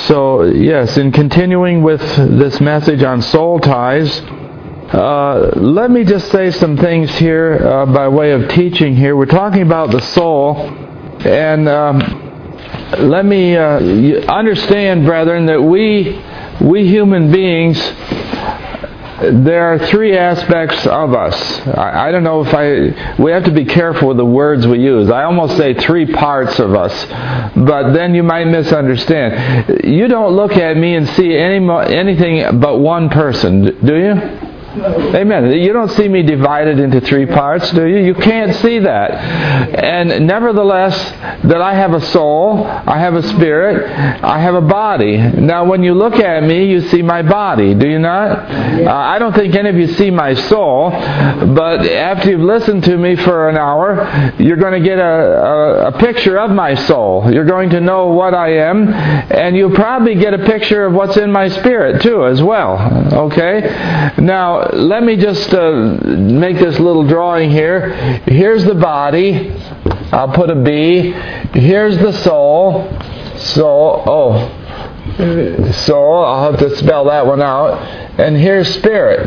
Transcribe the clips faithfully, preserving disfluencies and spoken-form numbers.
so, yes, in continuing with this message on soul ties, uh, let me just say some things here uh, by way of teaching here. We're talking about the soul, and um, let me uh, understand, brethren, that we, we human beings, there are three aspects of us. I, I don't know if I... We have to be careful with the words we use. I almost say three parts of us, but then you might misunderstand. You don't look at me and see any anything but one person, do you? Amen. You don't see me divided into three parts, do you? You can't see that. And nevertheless, that I have a soul, I have a spirit, I have a body. Now, when you look at me, you see my body, do you not? Uh, I don't think any of you see my soul, but after you've listened to me for an hour, you're going to get a, a, a picture of my soul. You're going to know what I am, and you'll probably get a picture of what's in my spirit, too, as well. Okay? Now, let me just uh, make this little drawing here. Here's the body. I'll put a B. Here's the soul. Soul. Oh. Soul. I'll have to spell that one out. And here's spirit.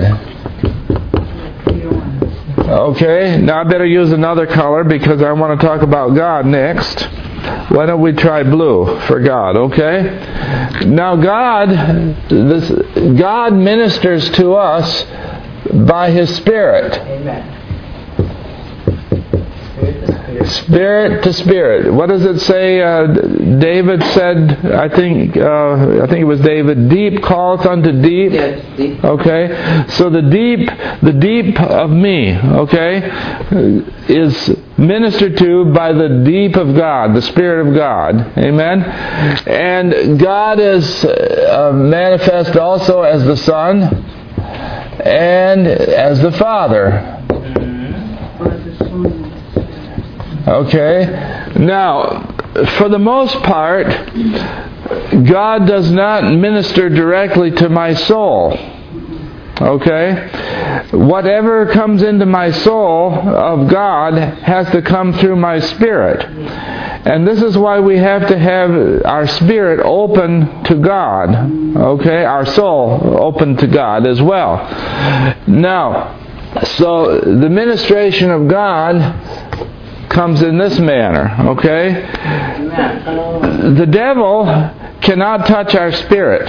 Okay. Now I better use another color because I want to talk about God next. Why don't we try blue for God, okay? Now God, this, God ministers to us by His Spirit. Amen. Spirit to spirit. What does it say? Uh, David said, I think uh, I think it was David, deep calleth unto deep. Yes, deep. Okay? So the deep, the deep of me, okay, is ministered to by the deep of God, the Spirit of God. Amen? And God is uh, manifest also as the Son and as the Father. Okay? Now, for the most part, God does not minister directly to my soul. Okay? Whatever comes into my soul of God has to come through my spirit. And this is why we have to have our spirit open to God. Okay? Our soul open to God as well. Now, so the ministration of God comes in this manner, okay? The devil cannot touch our spirit,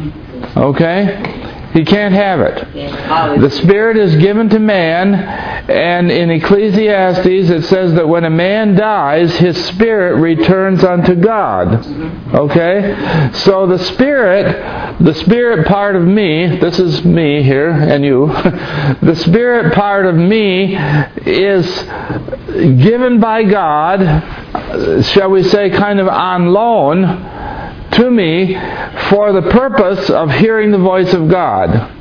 okay? He can't have it. The Spirit is given to man, and in Ecclesiastes it says that when a man dies, his spirit returns unto God. Okay? So the Spirit, the Spirit part of me, this is me here, and you, the Spirit part of me is given by God, shall we say, kind of on loan, to me for the purpose of hearing the voice of God.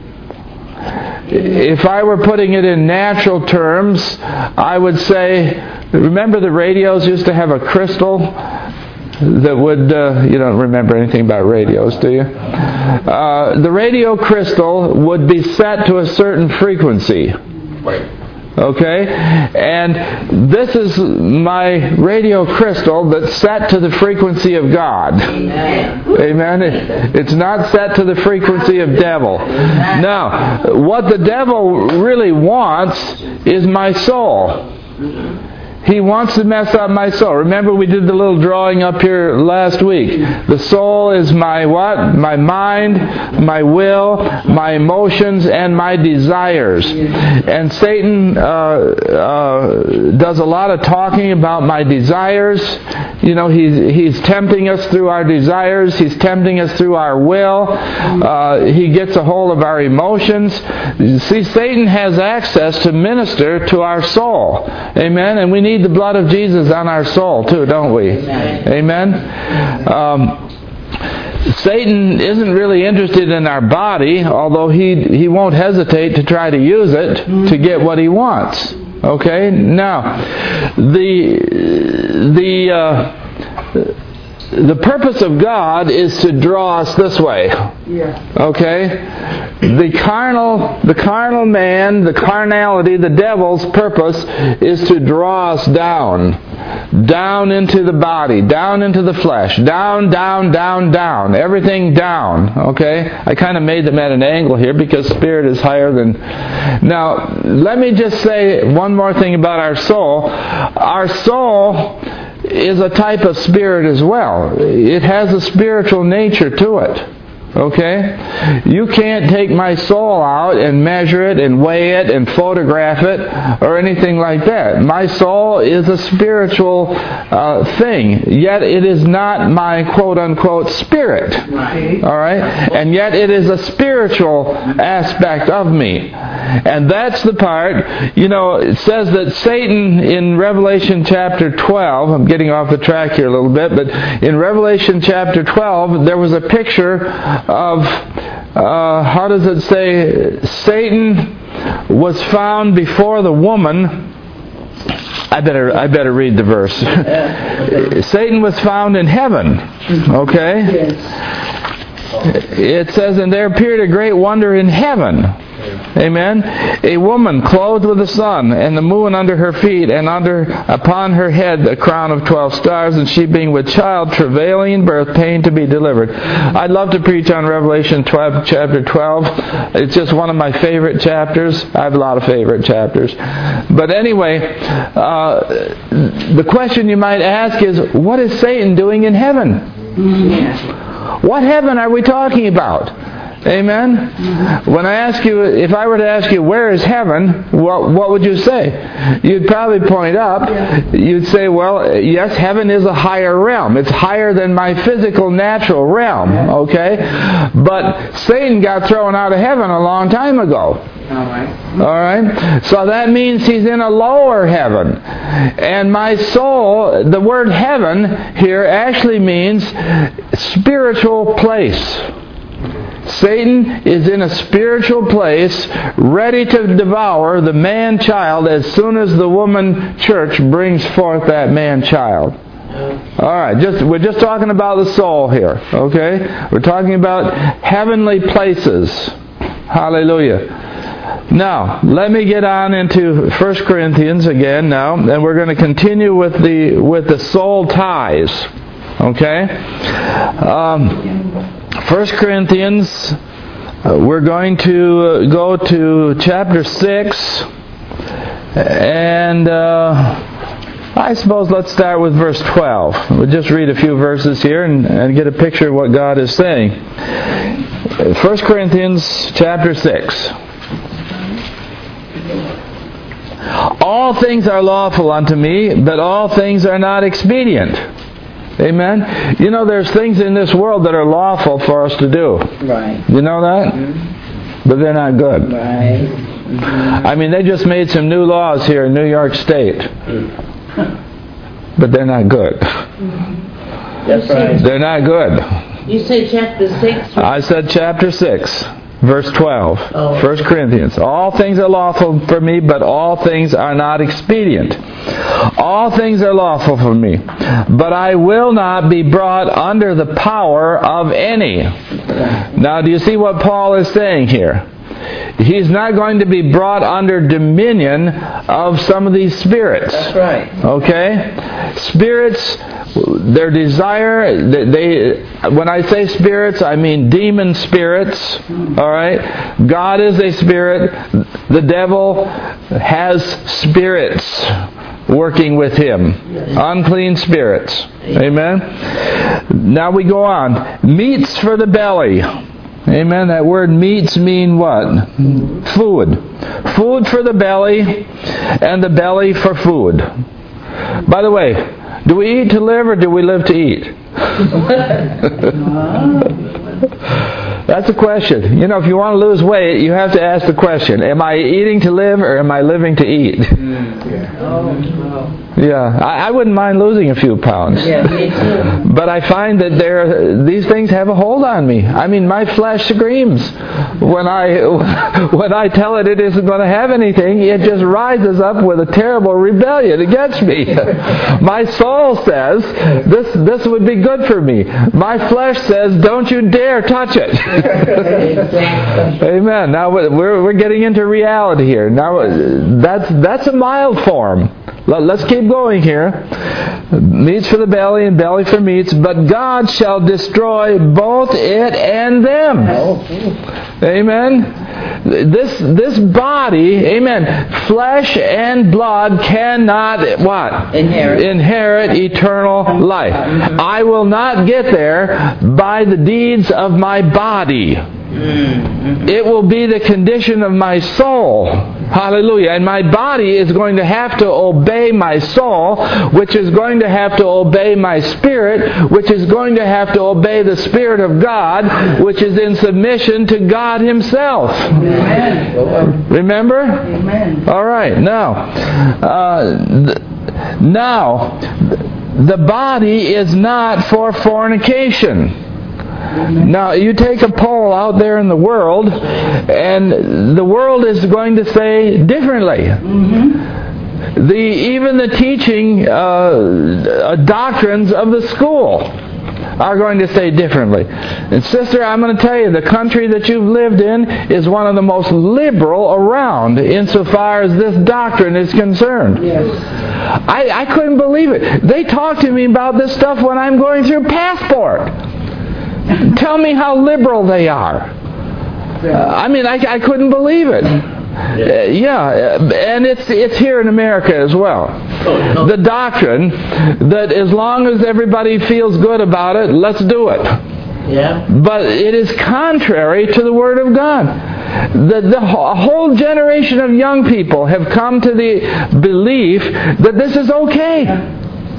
If I were putting it in natural terms, I would say, remember the radios used to have a crystal that would, uh, you don't remember anything about radios, do you? Uh, the radio crystal would be set to a certain frequency. Okay? And this is my radio crystal that's set to the frequency of God. Amen. Amen. It's not set to the frequency of devil. Now, what the devil really wants is my soul. He wants to mess up my soul. Remember we did the little drawing up here last week. The soul is my what? My mind, my will, my emotions, and my desires. And Satan uh, uh, does a lot of talking about my desires. You know, he's, he's tempting us through our desires. He's tempting us through our will. Uh, he gets a hold of our emotions. See, Satan has access to minister to our soul. Amen? And we need need the blood of Jesus on our soul too, don't we? Amen. Amen? Um, Satan isn't really interested in our body, although he he won't hesitate to try to use it to get what he wants. Okay? Now, the the uh, the purpose of God is to draw us this way. Yeah. Okay? The carnal, the carnal man, the carnality, the devil's purpose is to draw us down. Down into the body, down into the flesh, down, down, down, down. Everything down. Okay? I kind of made them at an angle here because spirit is higher than... Now, let me just say one more thing about our soul. Our soul is a type of spirit as well. It has a spiritual nature to it. Okay? You can't take my soul out and measure it and weigh it and photograph it or anything like that. My soul is a spiritual uh, thing, yet it is not my quote-unquote spirit. Right. All right? And yet it is a spiritual aspect of me. And that's the part, you know, it says that Satan in Revelation chapter twelve, I'm getting off the track here a little bit, but in Revelation chapter twelve, there was a picture of, uh, how does it say, Satan was found before the woman. I better I better read the verse. Satan was found in heaven. Okay? Yes. It says, and there appeared a great wonder in heaven. Amen. A woman clothed with the sun, and the moon under her feet, and under upon her head a crown of twelve stars, and she being with child, travailing in birth, pain to be delivered. I'd love to preach on Revelation twelve, chapter twelve. It's just one of my favorite chapters. I have a lot of favorite chapters. But anyway, uh, the question you might ask is, what is Satan doing in heaven? Yeah. What heaven are we talking about? Amen? Mm-hmm. When I ask you, if I were to ask you, where is heaven, what, what would you say? You'd probably point up. Yeah. You'd say, well, yes, heaven is a higher realm. It's higher than my physical, natural realm. Okay? But Satan got thrown out of heaven a long time ago. All right. All right? So that means he's in a lower heaven. And my soul, the word heaven here actually means spiritual place. Satan is in a spiritual place, ready to devour the man-child as soon as the woman church brings forth that man-child. All right, just we're just talking about the soul here, okay? We're talking about heavenly places. Hallelujah. Now, let me get on into First Corinthians again now, and we're going to continue with the with the soul ties. Okay? Um, First Corinthians, uh, we're going to uh, go to chapter six, and uh, I suppose let's start with verse twelve. We'll just read a few verses here and, and get a picture of what God is saying. First Corinthians chapter six. All things are lawful unto me, but all things are not expedient. Amen? You know, there's things in this world that are lawful for us to do. Right. You know that? Mm-hmm. But they're not good. Right. Mm-hmm. I mean, they just made some new laws here in New York State. But they're not good. That's right. They're not good. You say chapter six? I said chapter six. Verse twelve, oh. First Corinthians. All things are lawful for me, but all things are not expedient. All things are lawful for me, but I will not be brought under the power of any. Now, do you see what Paul is saying here? He's not going to be brought under dominion of some of these spirits. That's right. Okay? Spirits, their desire, they, they when I say spirits, I mean demon spirits. All right? God is a spirit. The devil has spirits working with him. Unclean spirits. Amen? Now we go on. Meats for the belly. Amen. That word meats mean what? Food. Food for the belly, and the belly for food. By the way, do we eat to live or do we live to eat? That's a question. You know, if you want to lose weight, you have to ask the question, am I eating to live or am I living to eat? Yeah, I, I wouldn't mind losing a few pounds. Yeah, me too. But I find that there, these things have a hold on me. I mean, my flesh screams when I when I tell it it isn't going to have anything. It just rises up with a terrible rebellion against me. My soul says this this would be good for me. My flesh says, don't you dare touch it. Amen. Now we're we're getting into reality here. Now that's that's a mild form. Let's keep going here. Meats for the belly and belly for meats, but God shall destroy both it and them. Amen. This this body, amen, flesh and blood cannot what? Inherit. Inherit eternal life. I will not get there by the deeds of my body. It will be the condition of my soul. Hallelujah. And my body is going to have to obey my soul, which is going to have to obey my spirit, which is going to have to obey the Spirit of God, which is in submission to God Himself. Amen. Remember? Amen. All right. Now, uh, th- now, the body is not for fornication. Now, you take a poll out there in the world, and the world is going to say differently. Mm-hmm. The even the teaching uh, doctrines of the school are going to say differently. And sister, I'm going to tell you, the country that you've lived in is one of the most liberal around insofar as this doctrine is concerned. Yes. I, I couldn't believe it. They talk to me about this stuff when I'm going through passport. Tell me how liberal they are. Uh, I mean, I, I couldn't believe it. Uh, yeah, and it's it's here in America as well. The doctrine that as long as everybody feels good about it, let's do it. Yeah. But it is contrary to the Word of God. The, the a whole generation of young people have come to the belief that this is okay.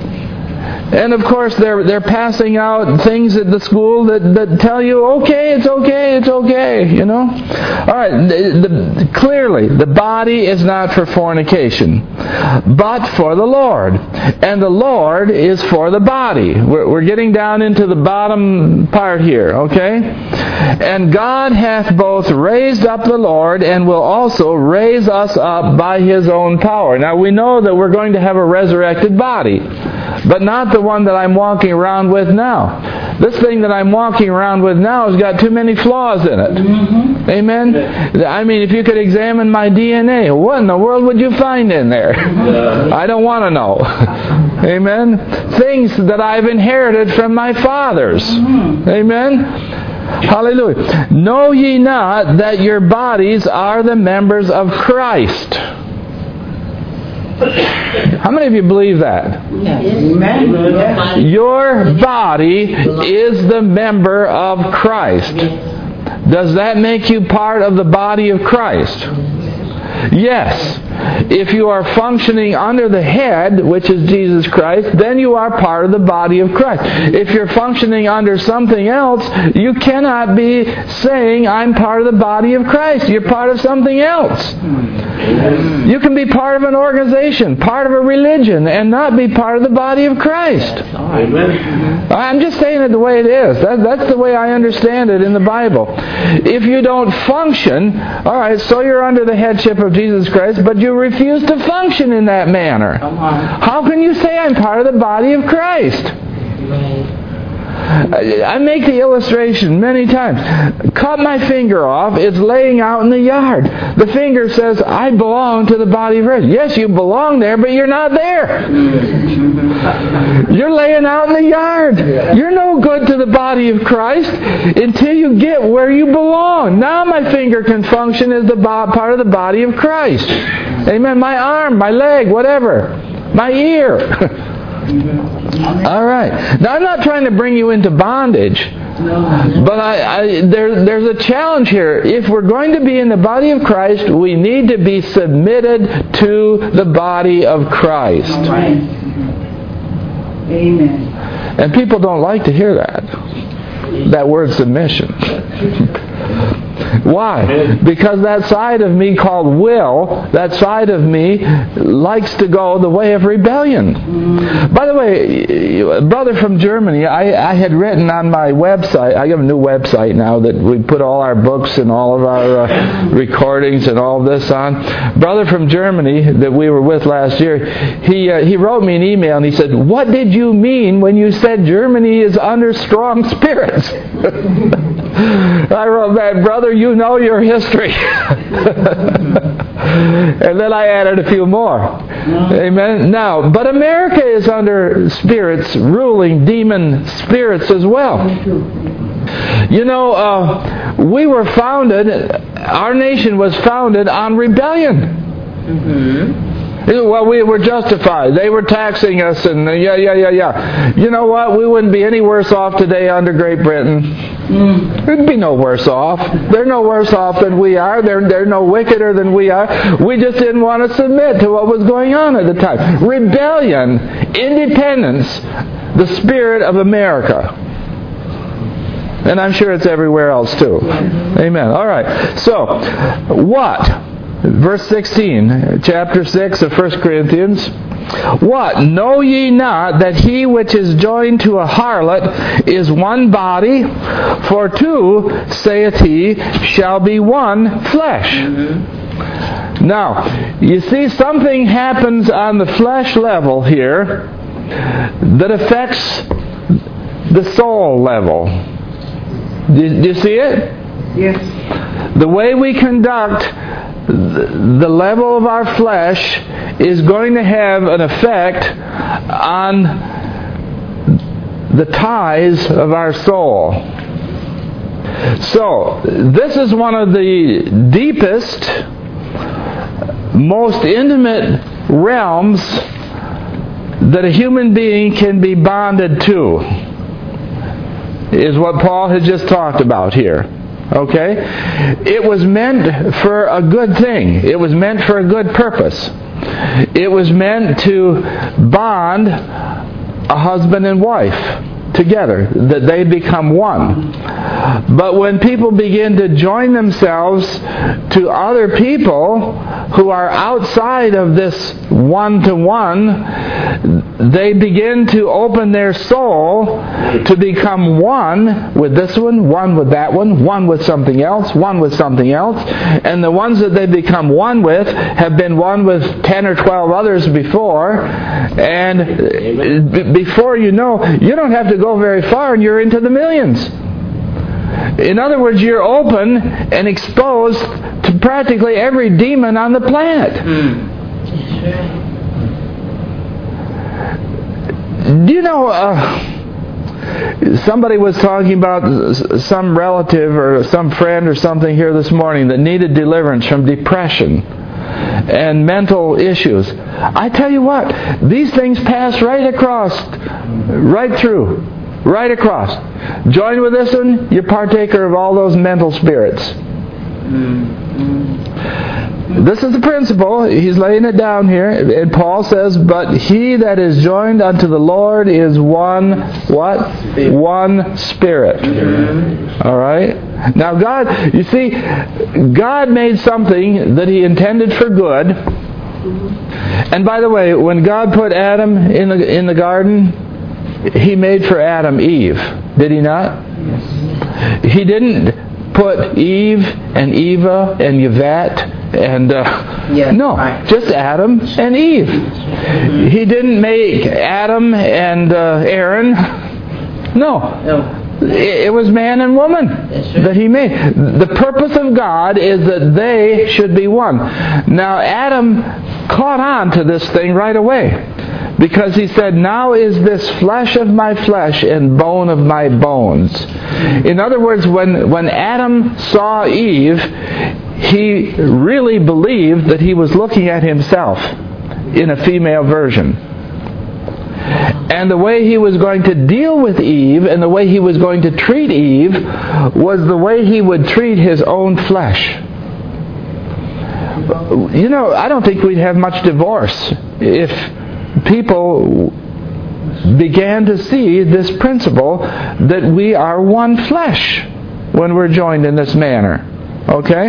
And of course, they're they're passing out things at the school that, that tell you, okay, it's okay, it's okay, you know. All right, the, the, clearly, the body is not for fornication, but for the Lord. And the Lord is for the body. We're, we're getting down into the bottom part here, okay? And God hath both raised up the Lord and will also raise us up by His own power. Now, we know that we're going to have a resurrected body, but not the one that I'm walking around with now. This thing that I'm walking around with now has got too many flaws in it. Mm-hmm. Amen? I mean, if you could examine my D N A, what in the world would you find in there? Yeah. I don't want to know. Amen? Things that I've inherited from my fathers. Mm-hmm. Amen? Hallelujah. Know ye not that your bodies are the members of Christ? How many of you believe that? Yes. Your body is the member of Christ. Does that make you part of the body of Christ? Yes. If you are functioning under the head, which is Jesus Christ, then you are part of the body of Christ. If you're functioning under something else, you cannot be saying, I'm part of the body of Christ. You're part of something else. You can be part of an organization, part of a religion, and not be part of the body of Christ. I'm just saying it the way it is. That, that's the way I understand it in the Bible. If you don't function, all right, so you're under the headship of Jesus Christ, but you refuse to function in that manner. How can you say I'm part of the body of Christ? I make the illustration many times. Cut my finger off. It's laying out in the yard. The finger says, I belong to the body of Christ. Yes, you belong there, but you're not there. You're laying out in the yard. You're no good to the body of Christ until you get where you belong. Now my finger can function as the part of the body of Christ. Amen. My arm, my leg, whatever. My ear. All right. Now, I'm not trying to bring you into bondage, but I, I, there, there's a challenge here. If we're going to be in the body of Christ, we need to be submitted to the body of Christ. Amen. And people don't like to hear that. That word submission. Why? Because that side of me called will, that side of me likes to go the way of rebellion. By the way, a brother from Germany, I, I had written on my website, I have a new website now that we put all our books and all of our uh, recordings and all of this on. Brother from Germany that we were with last year, he uh, he wrote me an email and he said, "What did you mean when you said Germany is under strong spirits?" I wrote back, "Brother, you know your history." And then I added a few more. Amen. Now, but America is under spirits, ruling demon spirits as well. You know, uh, we were founded, our nation was founded on rebellion. Mm-hmm. Well, we were justified. They were taxing us, and uh, yeah, yeah, yeah, yeah. You know what? We wouldn't be any worse off today under Great Britain. Mm. We'd be no worse off. They're no worse off than we are. They're, they're no wickeder than we are. We just didn't want to submit to what was going on at the time. Rebellion, independence, the spirit of America. And I'm sure it's everywhere else too. Amen. All right. So, what? Verse sixteen, chapter six of First Corinthians. What? Know ye not that he which is joined to a harlot is one body? For two, saith he, shall be one flesh. Mm-hmm. Now, you see something happens on the flesh level here that affects the soul level. Do, do you see it? Yes. The way we conduct the level of our flesh is going to have an effect on the ties of our soul. So, this is one of the deepest, most intimate realms that a human being can be bonded to, is what Paul has just talked about here. Okay? It was meant for a good thing. It was meant for a good purpose. It was meant to bond a husband and wife together, that they become one. But when people begin to join themselves to other people who are outside of this one-to-one, they begin to open their soul to become one with this one, one with that one, one with something else, one with something else. And the ones that they become one with have been one with ten or twelve others before. And b- before you know, you don't have to go very far and you're into the millions. In other words, you're open and exposed to practically every demon on the planet. Mm. Do you know, uh, somebody was talking about some relative or some friend or something here this morning that needed deliverance from depression and mental issues. I tell you what, these things pass right across, right through, right across. Join with this one, you're partaker of all those mental spirits. Mm-hmm. This is the principle. He's laying it down here. And Paul says, but he that is joined unto the Lord is one, what? Spirit. One spirit. Mm-hmm. All right? Now God, you see, God made something that He intended for good. And by the way, when God put Adam in the, in the garden, He made for Adam Eve. Did He not? Yes. He didn't put Eve and Eva and Yvette and uh, yes, no, right. just Adam and Eve. Mm-hmm. He didn't make Adam and uh, Aaron. No. no. It, it was man and woman right. that He made. The purpose of God is that they should be one. Now Adam caught on to this thing right away. Because he said, now is this flesh of my flesh and bone of my bones. In other words, when, when Adam saw Eve, he really believed that he was looking at himself in a female version. And the way he was going to deal with Eve and the way he was going to treat Eve was the way he would treat his own flesh. You know, I don't think we'd have much divorce if people began to see this principle that we are one flesh. when we're joined in this manner. Okay?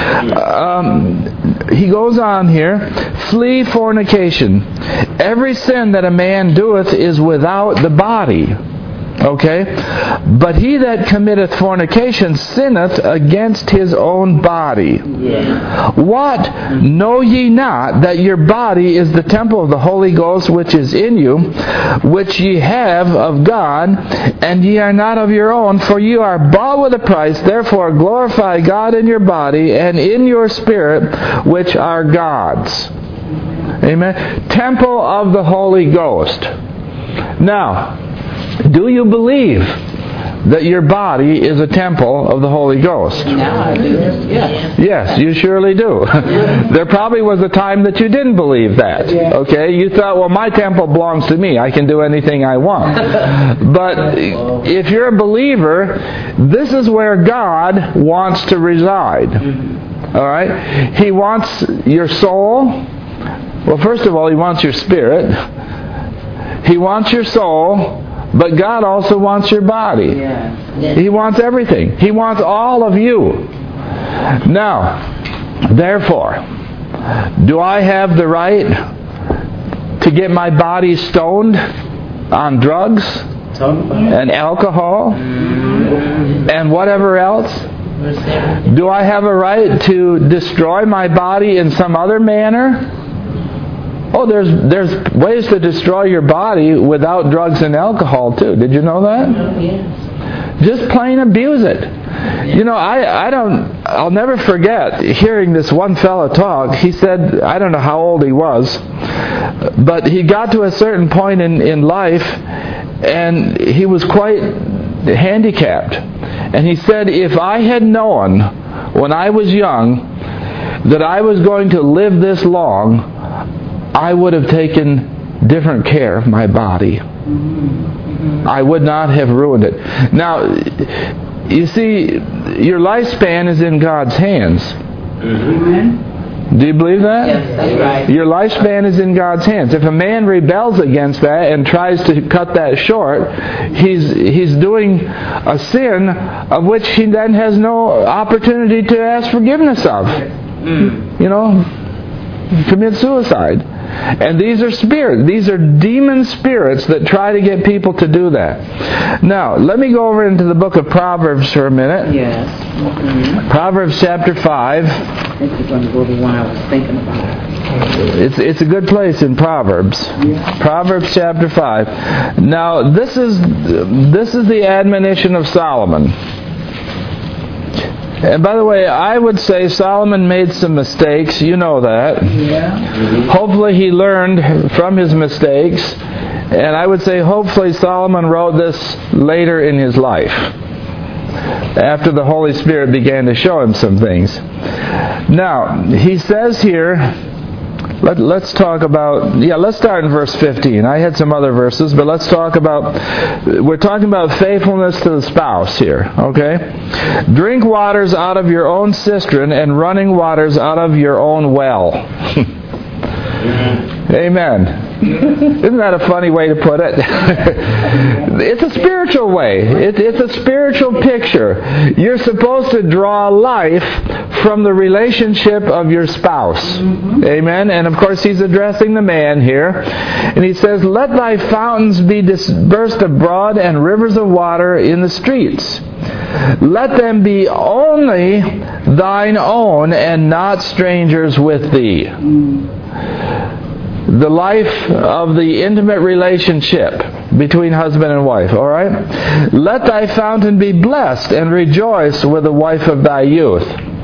Um, he goes on here, flee fornication. Every sin that a man doeth is without the body. Okay? But he that committeth fornication sinneth against his own body. Yeah. What? Know ye not that your body is the temple of the Holy Ghost which is in you, which ye have of God, and ye are not of your own, for ye are bought with a price. Therefore glorify God in your body and in your spirit, which are God's. Amen? Temple of the Holy Ghost. Now, do you believe that your body is a temple of the Holy Ghost? Now I do. Yes. Yes, you surely do. There probably was a time that you didn't believe that. Okay? You thought, well, my temple belongs to me. I can do anything I want. But if you're a believer, this is where God wants to reside. All right? He wants your soul. Well, first of all, He wants your spirit. He wants your soul. But God also wants your body. Yeah. He wants everything. He wants all of you. Now, therefore, do I have the right to get my body stoned on drugs and alcohol and whatever else? Do I have a right to destroy my body in some other manner? Oh, there's there's ways to destroy your body without drugs and alcohol too. Did you know that? Oh, yes. Just plain abuse it. You know, I, I don't, I'll never forget hearing this one fellow talk. He said, I don't know how old he was, but he got to a certain point in, in life and he was quite handicapped. And he said, if I had known when I was young that I was going to live this long, I would have taken different care of my body. I would not have ruined it. Now, you see, your lifespan is in God's hands. Do you believe that? Yes, that's right. Your lifespan is in God's hands. If a man rebels against that and tries to cut that short, he's he's doing a sin of which he then has no opportunity to ask forgiveness of. You know, commit suicide. And these are spirits. These are demon spirits that try to get people to do that. Now, let me go over into the book of Proverbs for a minute. Yes. Mm-hmm. Proverbs chapter five. This is going to go to the one I was thinking about. It's it's a good place in Proverbs. Yeah. Proverbs chapter five. Now, this is this is the admonition of Solomon. And by the way, I would say Solomon made some mistakes. You know that. Yeah. Hopefully he learned from his mistakes. And I would say hopefully Solomon wrote this later in his life, after the Holy Spirit began to show him some things. Now, he says here, let, let's talk about, yeah, let's start in verse fifteen. I had some other verses, but let's talk about, we're talking about faithfulness to the spouse here, okay? Drink waters out of your own cistern and running waters out of your own well. Amen. Isn't that a funny way to put it? It's a spiritual way. It, it's a spiritual picture. You're supposed to draw life from the relationship of your spouse. Mm-hmm. Amen. And of course he's addressing the man here. And he says, let thy fountains be dispersed abroad and rivers of water in the streets. Let them be only thine own and not strangers with thee. Mm. The life of the intimate relationship between husband and wife, all right? Let thy fountain be blessed and rejoice with the wife of thy youth.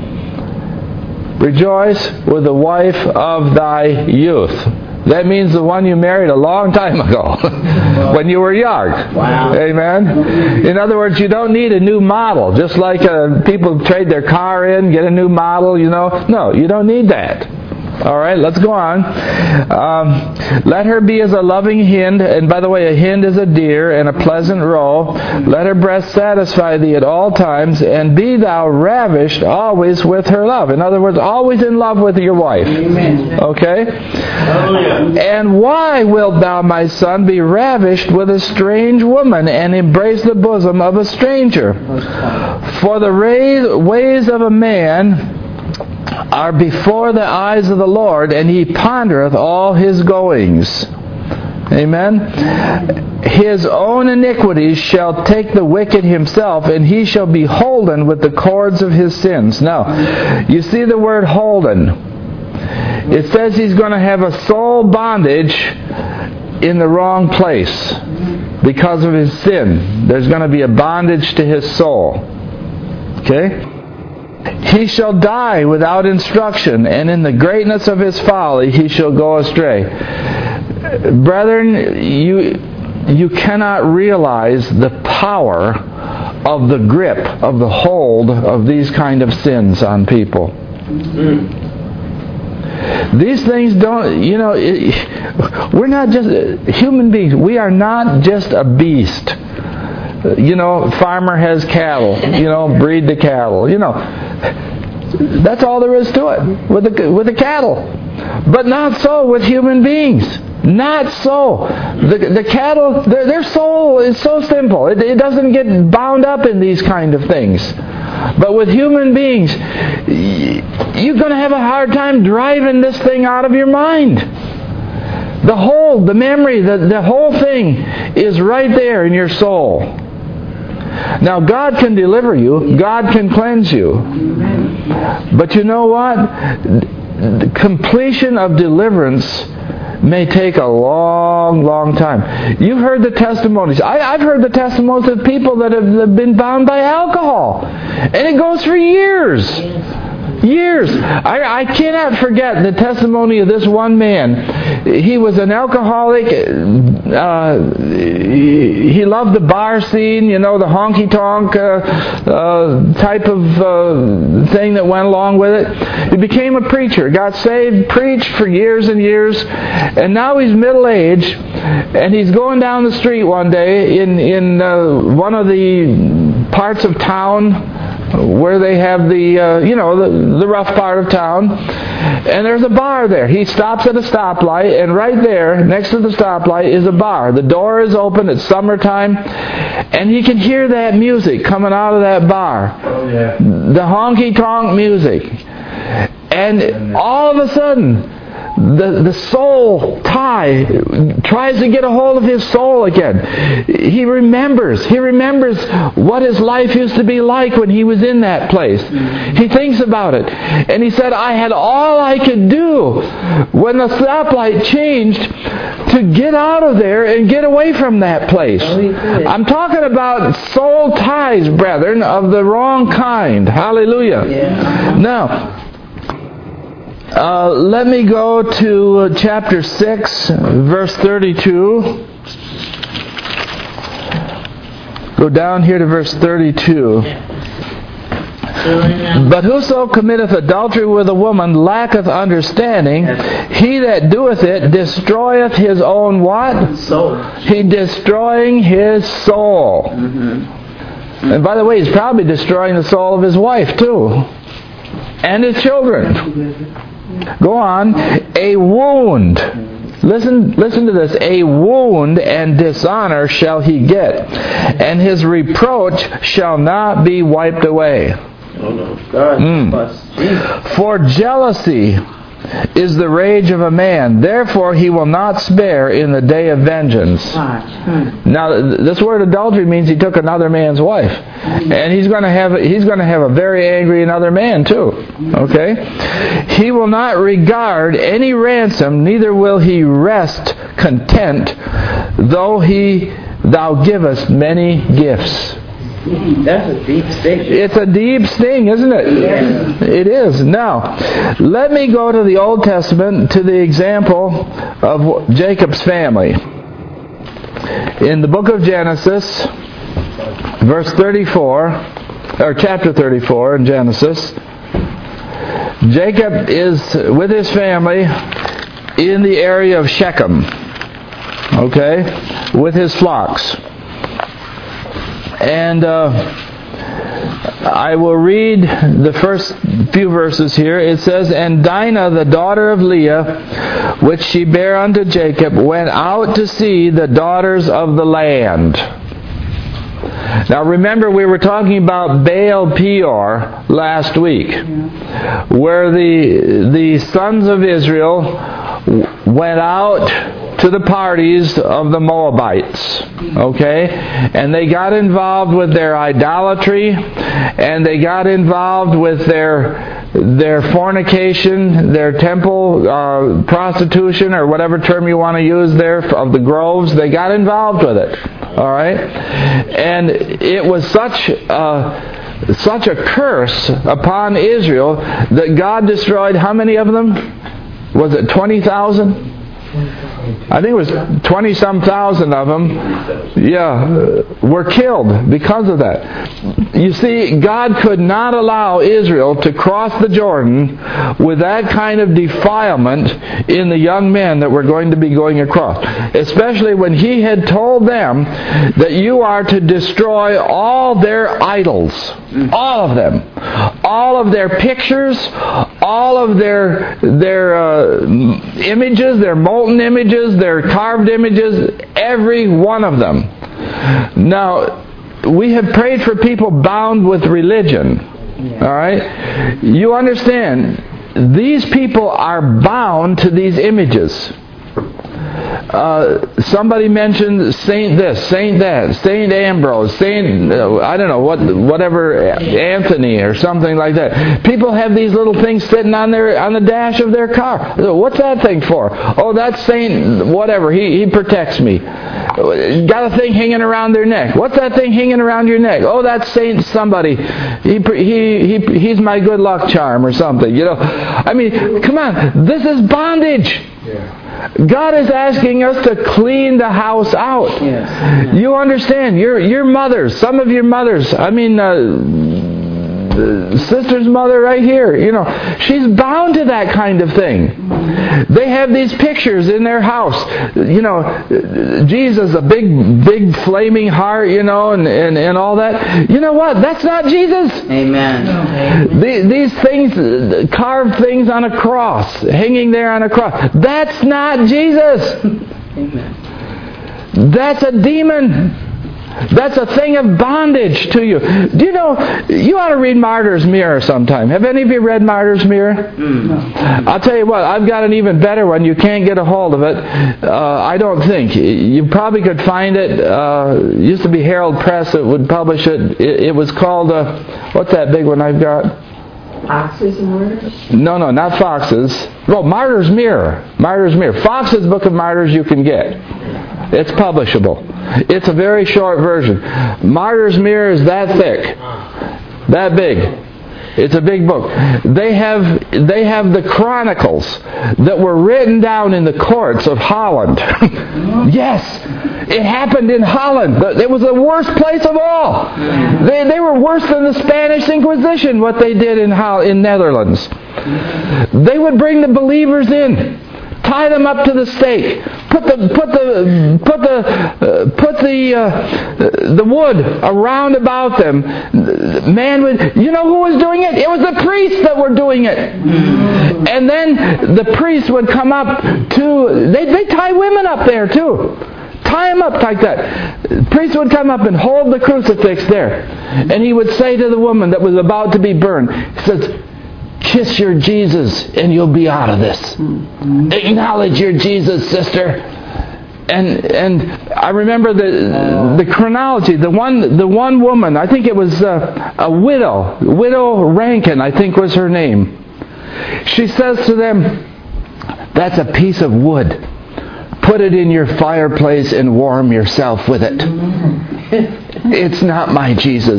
Rejoice with the wife of thy youth. That means the one you married a long time ago, when you were young. Wow. Amen? In other words, you don't need a new model. Just like uh, people trade their car in, get a new model, you know. No, you don't need that. All right, let's go on. Um, let her be as a loving hind, and by the way, a hind is a deer, and a pleasant roe. Let her breast satisfy thee at all times, and be thou ravished always with her love. In other words, always in love with your wife. Amen. Okay? Hallelujah. And why wilt thou, my son, be ravished with a strange woman, and embrace the bosom of a stranger? For the ways of a man are before the eyes of the Lord, and he pondereth all his goings. Amen. His own iniquities shall take the wicked himself, and he shall be holden with the cords of his sins. Now, you see the word holden. It says he's going to have a soul bondage in the wrong place because of his sin. There's going to be a bondage to his soul. Okay? He shall die without instruction, and in the greatness of his folly he shall go astray. Brethren, you you cannot realize the power of the grip, of the hold of these kind of sins on people. Mm. These things don't, you know, it, we're not just human beings. We are not just a beast. You know, farmer has cattle, you know, breed the cattle, you know. That's all there is to it with the, with the cattle. But not so with human beings. Not so. The, the cattle, their, their soul is so simple. It, it doesn't get bound up in these kind of things. But with human beings, you're going to have a hard time driving this thing out of your mind. The whole, the memory, the, the whole thing is right there in your soul. Now, God can deliver you. God can cleanse you. But you know what? The completion of deliverance may take a long, long time. You've heard the testimonies. I, I've heard the testimonies of people that have been bound by alcohol. And it goes for years. Years. I, I cannot forget the testimony of this one man. He was an alcoholic. Uh, he, he loved the bar scene, you know, the honky-tonk uh, uh, type of uh, thing that went along with it. He became a preacher, got saved, preached for years and years, and now he's middle-aged, and he's going down the street one day in, in uh, one of the parts of town where they have the, uh, you know, the, the rough part of town. And there's a bar there. He stops at a stoplight, and right there, next to the stoplight, is a bar. The door is open. It's summertime. And he can hear that music coming out of that bar. Oh, yeah. The honky-tonk music. And all of a sudden, The, the soul tie tries to get a hold of his soul again. He remembers. He remembers what his life used to be like when he was in that place. He thinks about it. And he said, I had all I could do when the stoplight changed to get out of there and get away from that place. I'm talking about soul ties, brethren, of the wrong kind. Hallelujah. Yeah. Now, Uh, let me go to uh, chapter six, verse thirty-two. Go down here to verse thirty-two. But whoso committeth adultery with a woman lacketh understanding. He that doeth it destroyeth his own what? Soul. He destroying his soul. Mm-hmm. And by the way, he's probably destroying the soul of his wife too. And his children. Go on. A wound. Listen, listen to this. A wound and dishonor shall he get, and his reproach shall not be wiped away. Oh no, God. Mm. For jealousy is the rage of a man, therefore he will not spare in the day of vengeance. Now, this word adultery means he took another man's wife, and he's going to have he's going to have a very angry another man too. Okay, he will not regard any ransom, neither will he rest content, though he thou givest many gifts. That's a deep sting. It's a deep sting, isn't it? Yes. It is. Now, let me go to the Old Testament, to the example of Jacob's family. In the book of Genesis, verse thirty-four, or chapter thirty-four in Genesis, Jacob is with his family in the area of Shechem, okay, with his flocks. And uh, I will read the first few verses here. It says, "And Dinah, the daughter of Leah, which she bare unto Jacob, went out to see the daughters of the land." Now remember, we were talking about Baal Peor last week, where the the sons of Israel went out to the parties of the Moabites, okay? And they got involved with their idolatry, and they got involved with their their fornication, their temple uh, prostitution, or whatever term you want to use there, of the groves. They got involved with it, all right? And it was such a, such a curse upon Israel that God destroyed how many of them? Was it twenty thousand? I think it was twenty-some thousand of them, yeah, were killed because of that. You see, God could not allow Israel to cross the Jordan with that kind of defilement in the young men that were going to be going across. Especially when He had told them that you are to destroy all their idols. All of them. All of their pictures, all of their, their uh, images, their molten images, their carved images, every one of them. Now, we have prayed for people bound with religion. All right? You understand, these people are bound to these images. Uh, somebody mentioned Saint this, Saint that, Saint Ambrose, Saint, uh, I don't know, what, whatever, Anthony or something like that. People have these little things sitting on their on the dash of their car. What's that thing for? Oh, that's Saint whatever. He he protects me. Got a thing hanging around their neck. What's that thing hanging around your neck? Oh, that's Saint somebody. He he he he's my good luck charm or something. You know, I mean, come on, this is bondage. Yeah. God is asking us to clean the house out. Yes. You understand? Your your mothers, some of your mothers, I mean, uh, sister's mother right here, you know, she's bound to that kind of thing. They have these pictures in their house. You know, Jesus, a big, big flaming heart, you know, and, and, and all that. You know what? That's not Jesus. Amen. These, these things, carved things on a cross, hanging there on a cross. That's not Jesus. Amen. That's a demon. That's a thing of bondage to you. Do you know, you ought to read Martyr's Mirror sometime. Have any of you read Martyr's Mirror? Mm. I'll tell you what, I've got an even better one. You can't get a hold of it. Uh, I don't think. You probably could find it. Uh, it used to be Herald Press that would publish it. It, it was called, uh, what's that big one I've got? Foxes and Martyrs? No, no, not Foxes. No, Martyr's Mirror. Martyr's Mirror. Fox's Book of Martyrs you can get. It's publishable. It's a very short version. Martyr's Mirror is that thick. That big. It's a big book. They have they have the chronicles that were written down in the courts of Holland. Yes, it happened in Holland. It was the worst place of all. They they were worse than the Spanish Inquisition, what they did in Hol- in Netherlands. They would bring the believers in, tie them up to the stake, put the put the put the uh, put the uh, the wood around about them. Man would, you know who was doing it? It was the priests that were doing it. And then the priests would come up to, they they tie women up there too. Tie them up like that. The priest would come up and hold the crucifix there, and he would say to the woman that was about to be burned, he says, "Kiss your Jesus and you'll be out of this. Acknowledge your Jesus, sister." And and I remember the the chronology. The one the one woman, I think it was uh, a widow, Widow Rankin, I think was her name. She says to them, "That's a piece of wood. Put it in your fireplace and warm yourself with it. It's not my Jesus."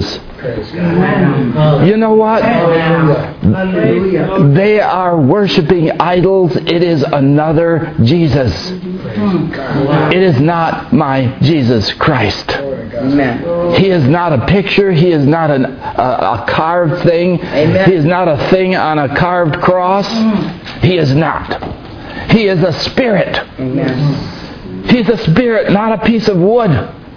You know what? Hallelujah. They are worshiping idols. It is another Jesus. It is not my Jesus Christ. Amen. He is not a picture. He is not an, a, a carved thing. Amen. He is not a thing on a carved cross. He is not. He is a spirit. Amen. He's a spirit, not a piece of wood.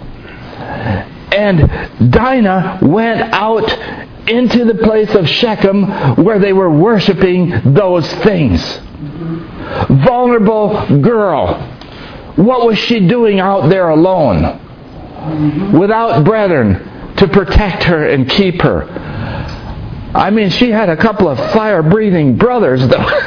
And Dinah went out into the place of Shechem where they were worshiping those things. Vulnerable girl. What was she doing out there alone? Without brethren to protect her and keep her. I mean, she had a couple of fire-breathing brothers, though,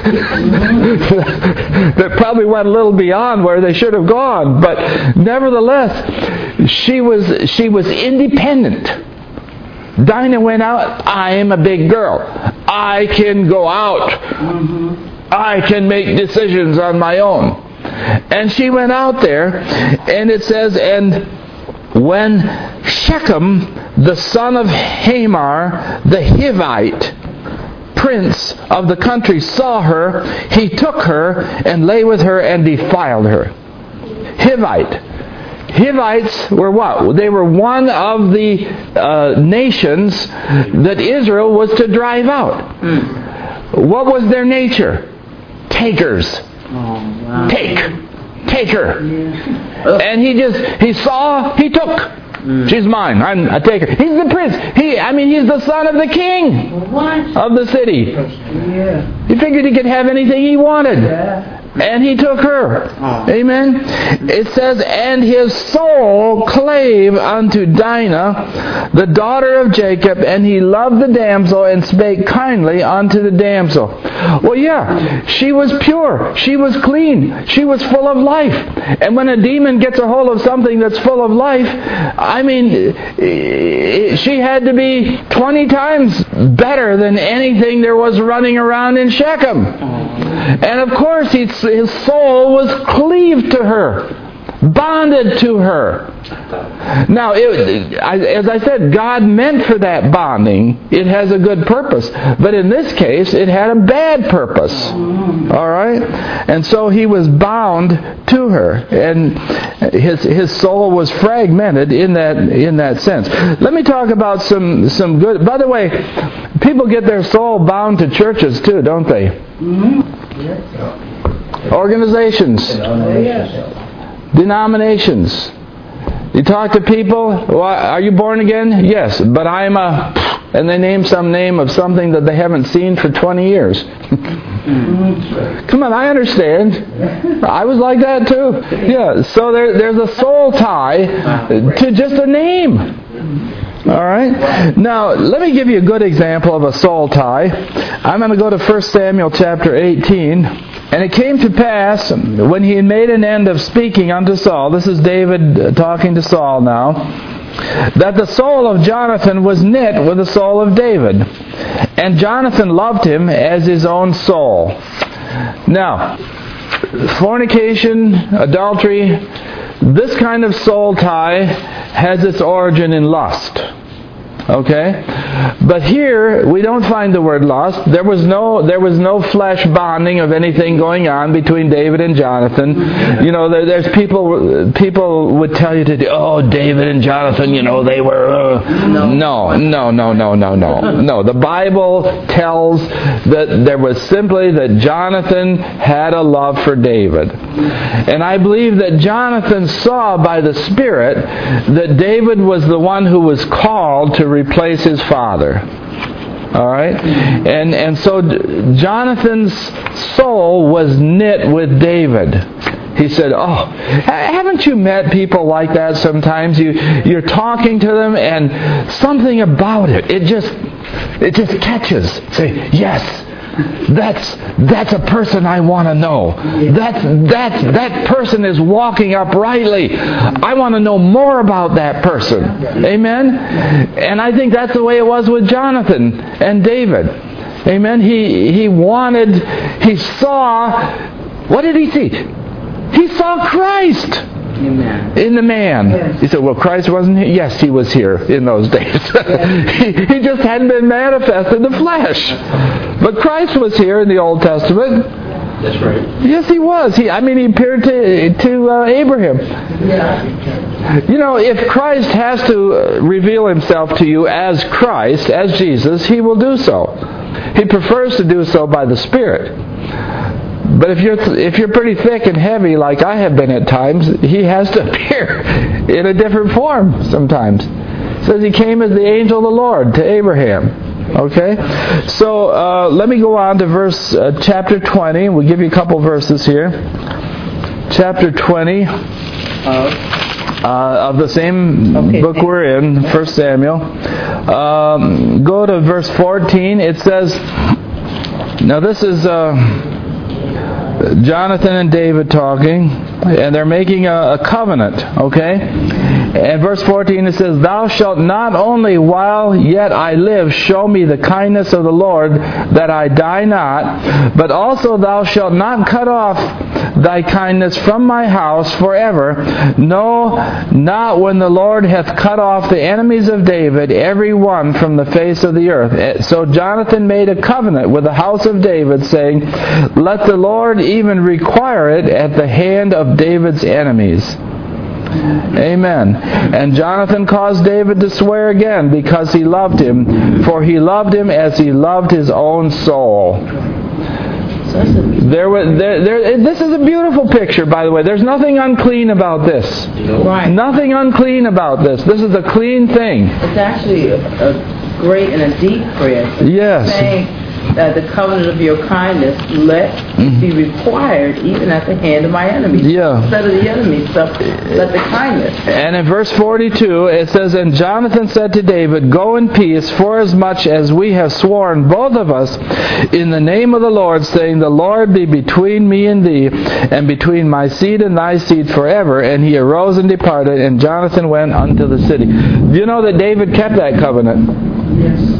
that probably went a little beyond where they should have gone. But nevertheless, she was she was independent. Dinah went out. I am a big girl. I can go out. I can make decisions on my own. And she went out there, and it says, and when Shechem, the son of Hamor, the Hivite, prince of the country, saw her, he took her and lay with her and defiled her. Hivite. Hivites were what? They were one of the uh, nations that Israel was to drive out. What was their nature? Takers. wow. Take. Take her. And he just, he saw, he took. She's mine. I'm a taker. He's the prince. He, I mean, he's the son of the king of the city. Yeah. He figured he could have anything he wanted. Yeah. And he took her. Amen. It says, and his soul clave unto Dinah, the daughter of Jacob, and he loved the damsel and spake kindly unto the damsel. Well, yeah, she was pure. She was clean. She was full of life. And when a demon gets a hold of something that's full of life, I mean, she had to be twenty times better than anything there was running around in Shechem. And of course, he, his soul was cleaved to her, bonded to her. Now, it, as I said, God meant for that bonding. It has a good purpose. But in this case, it had a bad purpose. All right? And so he was bound to her. And his his soul was fragmented in that in that sense. Let me talk about some, some good... By the way, people get their soul bound to churches too, don't they? Organizations. Denominations. You talk to people, well, are you born again? Yes, but I'm a... And they name some name of something that they haven't seen for twenty years. Come on, I understand. I was like that too. Yeah, so there, there's a soul tie to just a name. All right? Now, let me give you a good example of a soul tie. I'm going to go to First Samuel chapter eighteen. And it came to pass, when he had made an end of speaking unto Saul, this is David talking to Saul now, that the soul of Jonathan was knit with the soul of David. And Jonathan loved him as his own soul. Now, fornication, adultery, this kind of soul tie has its origin in lust. Okay? But here we don't find the word lust. There was no there was no flesh bonding of anything going on between David and Jonathan. You know, there, there's people people would tell you today, oh, David and Jonathan, you know, they were uh, no. no, no, no, no, no, no. No, the Bible tells that there was simply that Jonathan had a love for David. And I believe that Jonathan saw by the Spirit that David was the one who was called to replace his father. All right? And and so Jonathan's soul was knit with David. He said, oh, haven't you met people like that sometimes? You, you're talking to them and something about it, it just it just catches. Say, yes, That's that's a person I want to know. That's that's that person is walking uprightly. I want to know more about that person. Amen. And I think that's the way it was with Jonathan and David. Amen. He he wanted. He saw. What did he see? He saw Christ. Amen. In the man. Yes. He said, well, Christ wasn't here. Yes, he was here in those days. he, he just hadn't been manifest in the flesh. But Christ was here in the Old Testament. That's right. Yes, he was. He, I mean, he appeared to, to uh, Abraham. Yeah. You know, if Christ has to uh, reveal himself to you as Christ, as Jesus, he will do so. He prefers to do so by the Spirit. But if you're if you're pretty thick and heavy, like I have been at times, he has to appear in a different form sometimes. It says he came as the angel of the Lord to Abraham. Okay? So uh, let me go on to verse uh, chapter twenty. We'll give you a couple verses here. Chapter twenty. Uh, of the same Okay, book we're in, First Samuel. Um, go to verse fourteen. It says, now this is uh, Jonathan and David talking, and they're making a, a covenant, okay? And verse fourteen, it says, thou shalt not only while yet I live show me the kindness of the Lord, that I die not, but also thou shalt not cut off thy kindness from my house forever. No, not when the Lord hath cut off the enemies of David, every one from the face of the earth. So Jonathan made a covenant with the house of David, saying, let the Lord even require it at the hand of David's enemies. Amen. And Jonathan caused David to swear again, because he loved him, for he loved him as he loved his own soul. There was, there, there, this is a beautiful picture, by the way. There's nothing unclean about this. Right. Nothing unclean about this. This is a clean thing. It's actually a, a great and a deep prayer. It's Yes. saying that the covenant of your kindness let it be required even at the hand of my enemies. Yeah. Instead of the enemies, so let the kindness. And in verse forty-two, it says, and Jonathan said to David, go in peace, forasmuch as we have sworn, both of us, in the name of the Lord, saying, the Lord be between me and thee, and between my seed and thy seed forever. And he arose and departed, and Jonathan went unto the city. Do you know that David kept that covenant? Yes.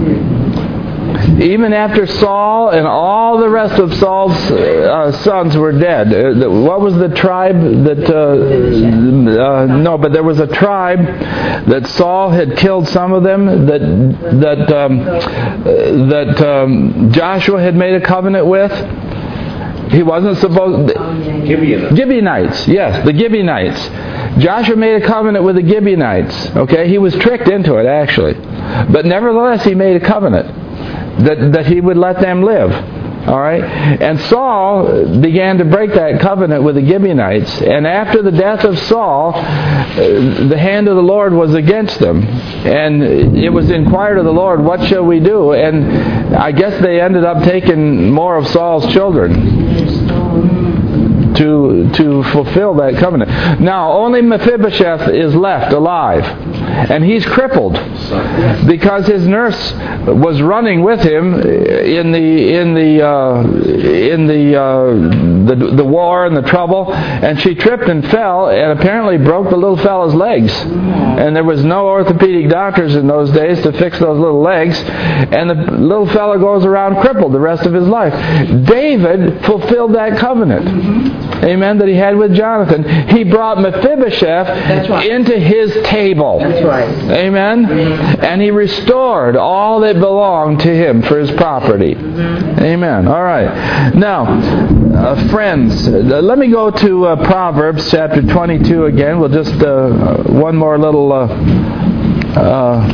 Even after Saul and all the rest of Saul's uh, sons were dead. Uh, what was the tribe that... Uh, uh, no, but there was a tribe that Saul had killed some of them, that that um, uh, that um, Joshua had made a covenant with. He wasn't supposed... Gibeonites. Gibeonites, yes, the Gibeonites. Joshua made a covenant with the Gibeonites. Okay, he was tricked into it, actually. But nevertheless, he made a covenant that that he would let them live. All right? And Saul began to break that covenant with the Gibeonites. And after the death of Saul, the hand of the Lord was against them. And it was inquired of the Lord, what shall we do? And I guess they ended up taking more of Saul's children to to fulfill that covenant. Now, only Mephibosheth is left alive. And he's crippled because his nurse was running with him in the in the uh, in the, uh, the the war and the trouble, and she tripped and fell and apparently broke the little fellow's legs. And there was no orthopedic doctors in those days to fix those little legs, and the little fellow goes around crippled the rest of his life. David fulfilled that covenant. Mm-hmm. Amen, that he had with Jonathan. He brought Mephibosheth right. into his table. That's right. Amen? Mm-hmm. And he restored all that belonged to him for his property. Mm-hmm. Amen. All right. Now, uh, friends, uh, let me go to uh, Proverbs chapter twenty-two again. We'll just, uh, one more little uh, uh,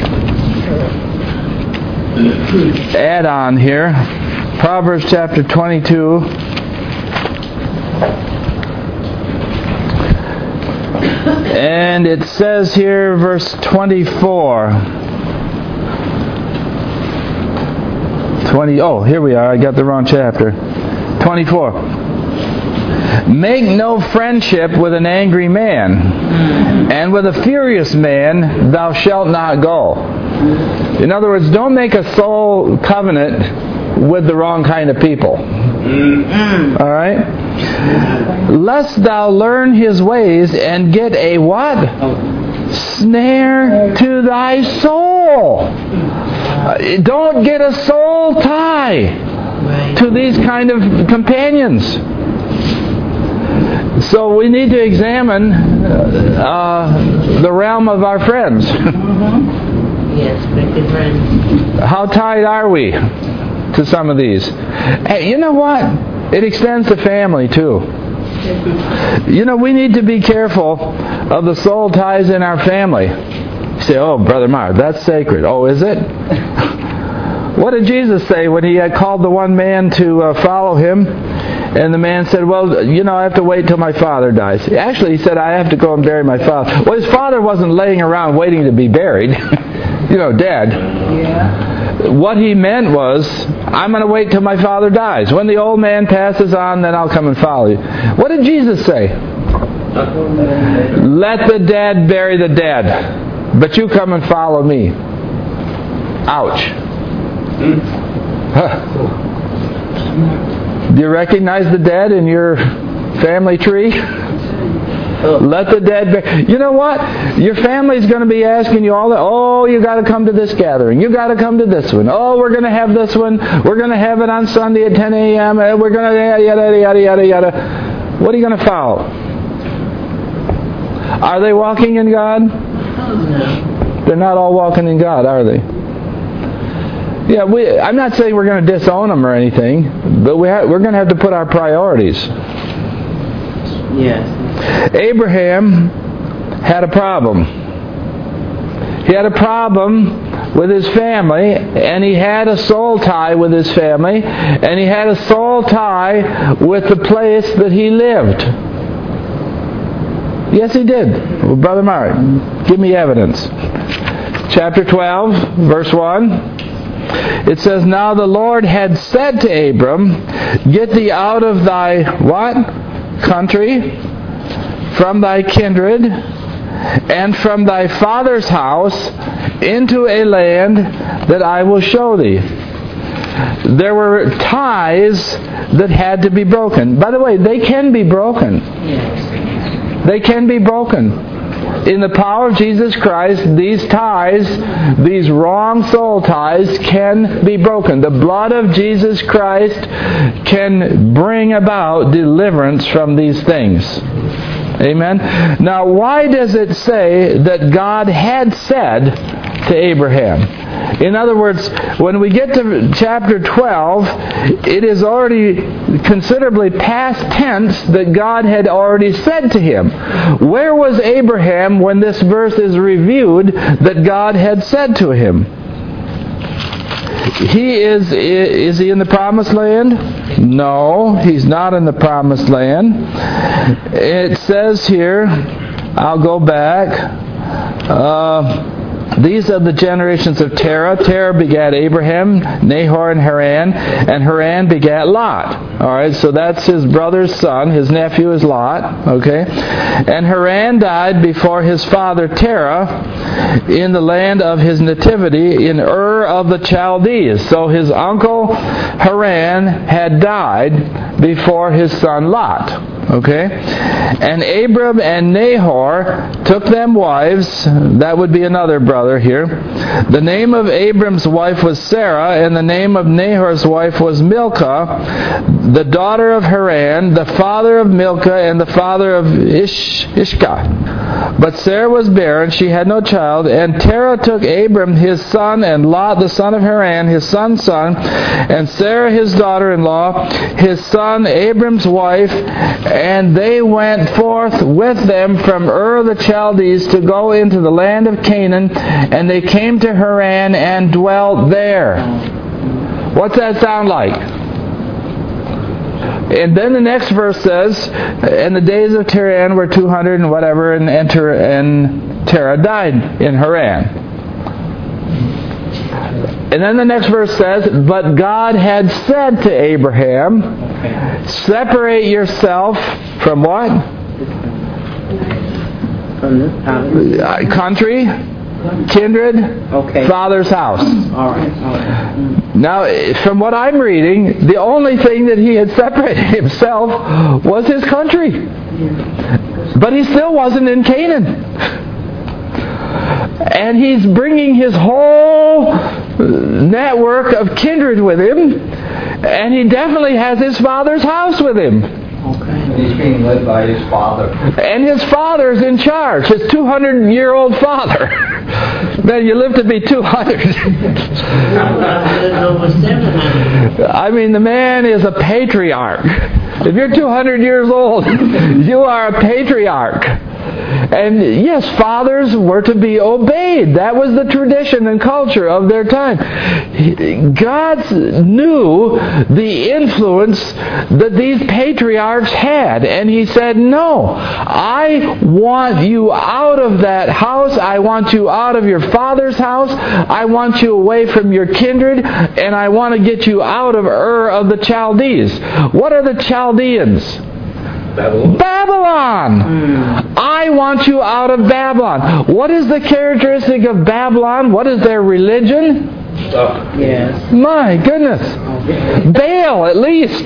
add on here. Proverbs chapter twenty-two. And it says here, verse twenty-four. twenty, oh, here we are. I got the wrong chapter. twenty-four. Make no friendship with an angry man, and with a furious man thou shalt not go. In other words, don't make a soul covenant with the wrong kind of people. All right? Lest thou learn his ways and get a what? Snare to thy soul. Don't get a soul tie to these kind of companions. So we need to examine uh, the realm of our friends. Mm-hmm. Yes, make good friends. How tied are we to some of these? Hey, you know what? It extends to family too. You know, we need to be careful of the soul ties in our family. You say, oh, Brother Mark, that's sacred. Oh, is it? What did Jesus say when he had called the one man to uh, follow him? And the man said, well, you know, I have to wait till my father dies. Actually, he said, I have to go and bury my father. Well, his father wasn't laying around waiting to be buried. You know, dead. Yeah. What he meant was, I'm going to wait till my father dies. When the old man passes on, then I'll come and follow you. What did Jesus say? Let the dead bury the dead, but you come and follow me. Ouch. Huh. Do you recognize the dead in your family tree? Let the dead bury. You know what? Your family's going to be asking you all that. Oh, you got to come to this gathering. You got to come to this one. Oh, we're going to have this one. We're going to have it on Sunday at ten a.m. We're going to yada yada yada yada yada. What are you going to follow? Are they walking in God? They're not all walking in God, are they? Yeah, we, I'm not saying we're going to disown them or anything, but we ha- we're going to have to put our priorities. Yes. Abraham had a problem. He had a problem with his family, and he had a soul tie with his family, and he had a soul tie with the place that he lived. Yes, he did. Well, Brother Mark, give me evidence. Chapter twelve, verse one. It says, now the Lord had said to Abram, get thee out of thy what? Country, from thy kindred, and from thy father's house, into a land that I will show thee. There were ties that had to be broken. By the way, they can be broken. Yes. They can be broken. In the power of Jesus Christ, these ties, these wrong soul ties, can be broken. The blood of Jesus Christ can bring about deliverance from these things. Amen? Now, why does it say that God had said to Abraham? In other words, when we get to chapter twelve, it is already considerably past tense that God had already said to him. Where was Abraham when this verse is reviewed that God had said to him? He is, is he in the promised land? No, he's not in the promised land. It says here, I'll go back, uh, these are the generations of Terah. Terah begat Abraham, Nahor, and Haran, and Haran begat Lot. All right, so that's his brother's son. His nephew is Lot. Okay, and Haran died before his father Terah in the land of his nativity in Ur of the Chaldees. So his uncle Haran had died before his son Lot. Okay? And Abram and Nahor took them wives. That would be another brother here. The name of Abram's wife was Sarah, and the name of Nahor's wife was Milcah, the daughter of Haran, the father of Milcah, and the father of Ish, Ishka. But Sarah was barren, she had no child, and Terah took Abram his son, and Lot the son of Haran, his son's son, and Sarah his daughter-in-law, his son Abram's wife, and they went forth with them from Ur the Chaldees to go into the land of Canaan, and they came to Haran and dwelt there. What's that sound like? And then the next verse says, and the days of Terah were two hundred and whatever, and, and, Ter- and Terah died in Haran. And then the next verse says, but God had said to Abraham, separate yourself from what? From this house. Uh, country, kindred, Okay. father's house. All right. All right. Mm. Now, from what I'm reading, the only thing that he had separated himself was his country. But he still wasn't in Canaan. And he's bringing his whole network of kindred with him, and he definitely has his father's house with him. Okay. He's being led by his father. And his father's in charge, his two hundred year old father. Man, you live to be two hundred. I mean, the man is a patriarch. If you're two hundred years old, you are a patriarch. And yes, fathers were to be obeyed. That was the tradition and culture of their time. God knew the influence that these patriarchs had. And He said, no, I want you out of that house. I want you out of your father's house. I want you away from your kindred. And I want to get you out of Ur of the Chaldees. What are the Chaldeans? Babylon. Babylon. Mm. I want you out of Babylon. What is the characteristic of Babylon? What is their religion? Oh. Yes. My goodness. Baal, at least.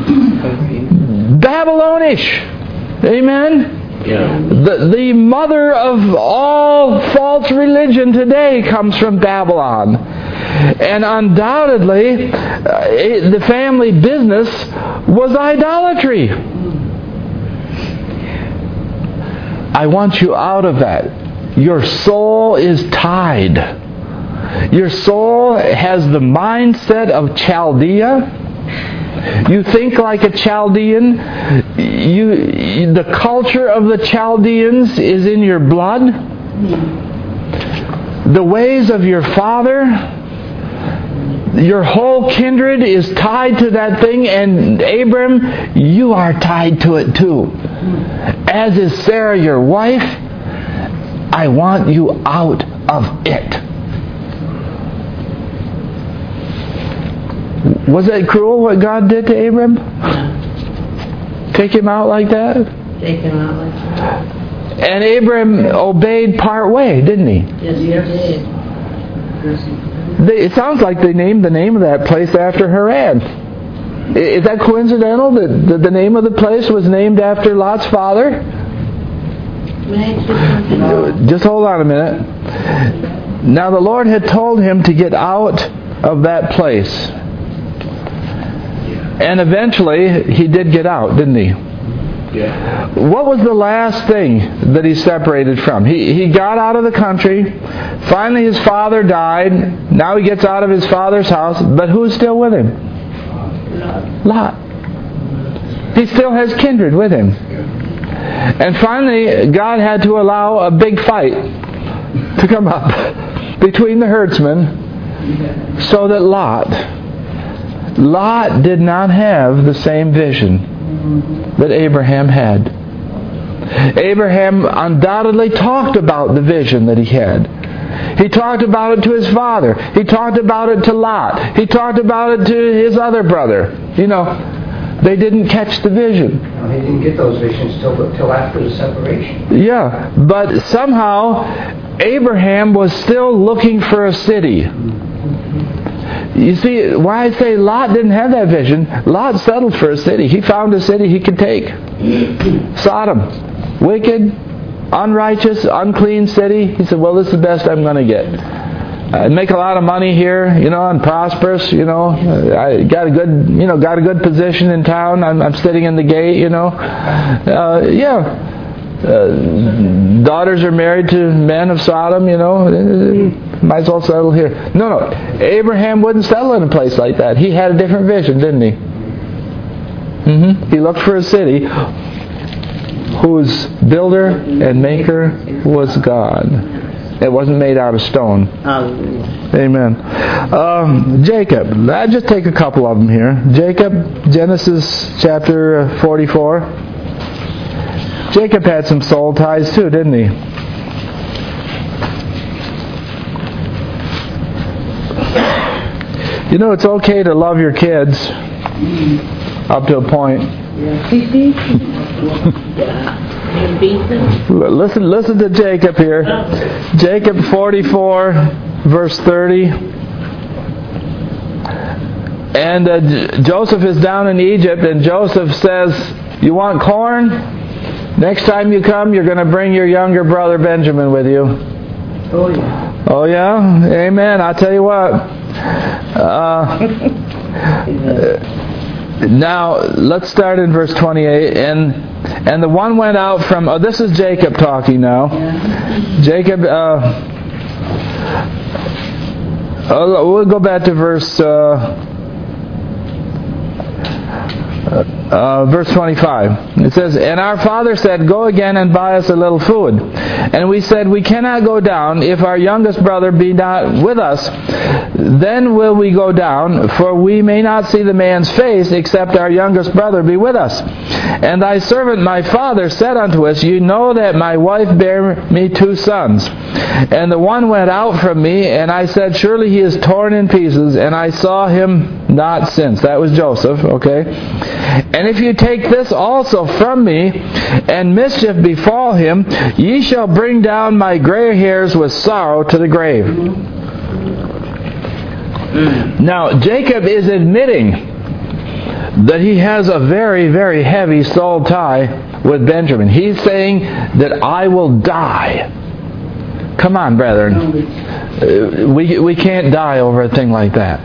Babylonish. Amen? Yeah. The, the mother of all false religion today comes from Babylon. And undoubtedly, uh, the family business was idolatry. I want you out of that. Your soul is tied. Your soul has the mindset of Chaldea. You think like a Chaldean. You, the culture of the Chaldeans is in your blood. The ways of your father, your whole kindred is tied to that thing, and Abram, you are tied to it too. As is Sarah, your wife. I want you out of it. Was that cruel what God did to Abram? Take him out like that? Take him out like that. And Abram obeyed part way, didn't he? Yes, he did. They, it sounds like they named the name of that place after Haran. Is that coincidental that the name of the place was named after Lot's father? Just hold on a minute. Now the Lord had told him to get out of that place. And eventually he did get out, didn't he? Yeah. What was the last thing that he separated from? He he got out of the country. Finally his father died. Now he gets out of his father's house. But who's still with him? Lot. He still has kindred with him. And finally, God had to allow a big fight to come up between the herdsmen so that Lot, Lot did not have the same vision that Abraham had. Abraham undoubtedly talked about the vision that he had. He talked about it to his father. He talked about it to Lot. He talked about it to his other brother. You know, they didn't catch the vision. No, he didn't get those visions till, till after the separation. Yeah, but somehow Abraham was still looking for a city. You see, why I say Lot didn't have that vision, Lot settled for a city. He found a city he could take. Sodom. Wicked, unrighteous, unclean city. He said, well, this is the best I'm going to get. I make a lot of money here, you know, I'm prosperous, you know. I got a good, you know, got a good position in town. I'm, I'm sitting in the gate, you know. Uh, yeah. Uh, daughters are married to men of Sodom, you know. Might as well settle here. No, no. Abraham wouldn't settle in a place like that. He had a different vision, didn't he? Mm-hmm. He looked for a city whose builder and maker was God. It wasn't made out of stone. Amen. Um, Jacob. I'll just take a couple of them here. Jacob, Genesis chapter forty-four. Jacob had some soul ties too, didn't he? You know, it's okay to love your kids up to a point. Listen, listen to Jacob here. Jacob forty-four, verse thirty. And uh, J- Joseph is down in Egypt, and Joseph says, "You want corn? Next time you come, you're going to bring your younger brother Benjamin with you." Oh yeah. Oh yeah? Amen. I'll tell you what. Uh, Now, let's start in verse twenty-eight. And and the one went out from... Oh, this is Jacob talking now. Jacob... Uh, oh, we'll go back to verse... Uh, Uh, verse twenty-five. It says, "And our father said, Go again and buy us a little food. And we said, We cannot go down, if our youngest brother be not with us. Then will we go down, for we may not see the man's face, except our youngest brother be with us. And thy servant my father said unto us, You know that my wife bare me two sons. And the one went out from me, and I said, Surely he is torn in pieces, and I saw him not since." That was Joseph, okay? "And if you take this also from me, and mischief befall him, ye shall bring down my gray hairs with sorrow to the grave." Now, Jacob is admitting that he has a very, very heavy soul tie with Benjamin. He's saying that I will die. Come on, brethren. Uh, we we can't die over a thing like that.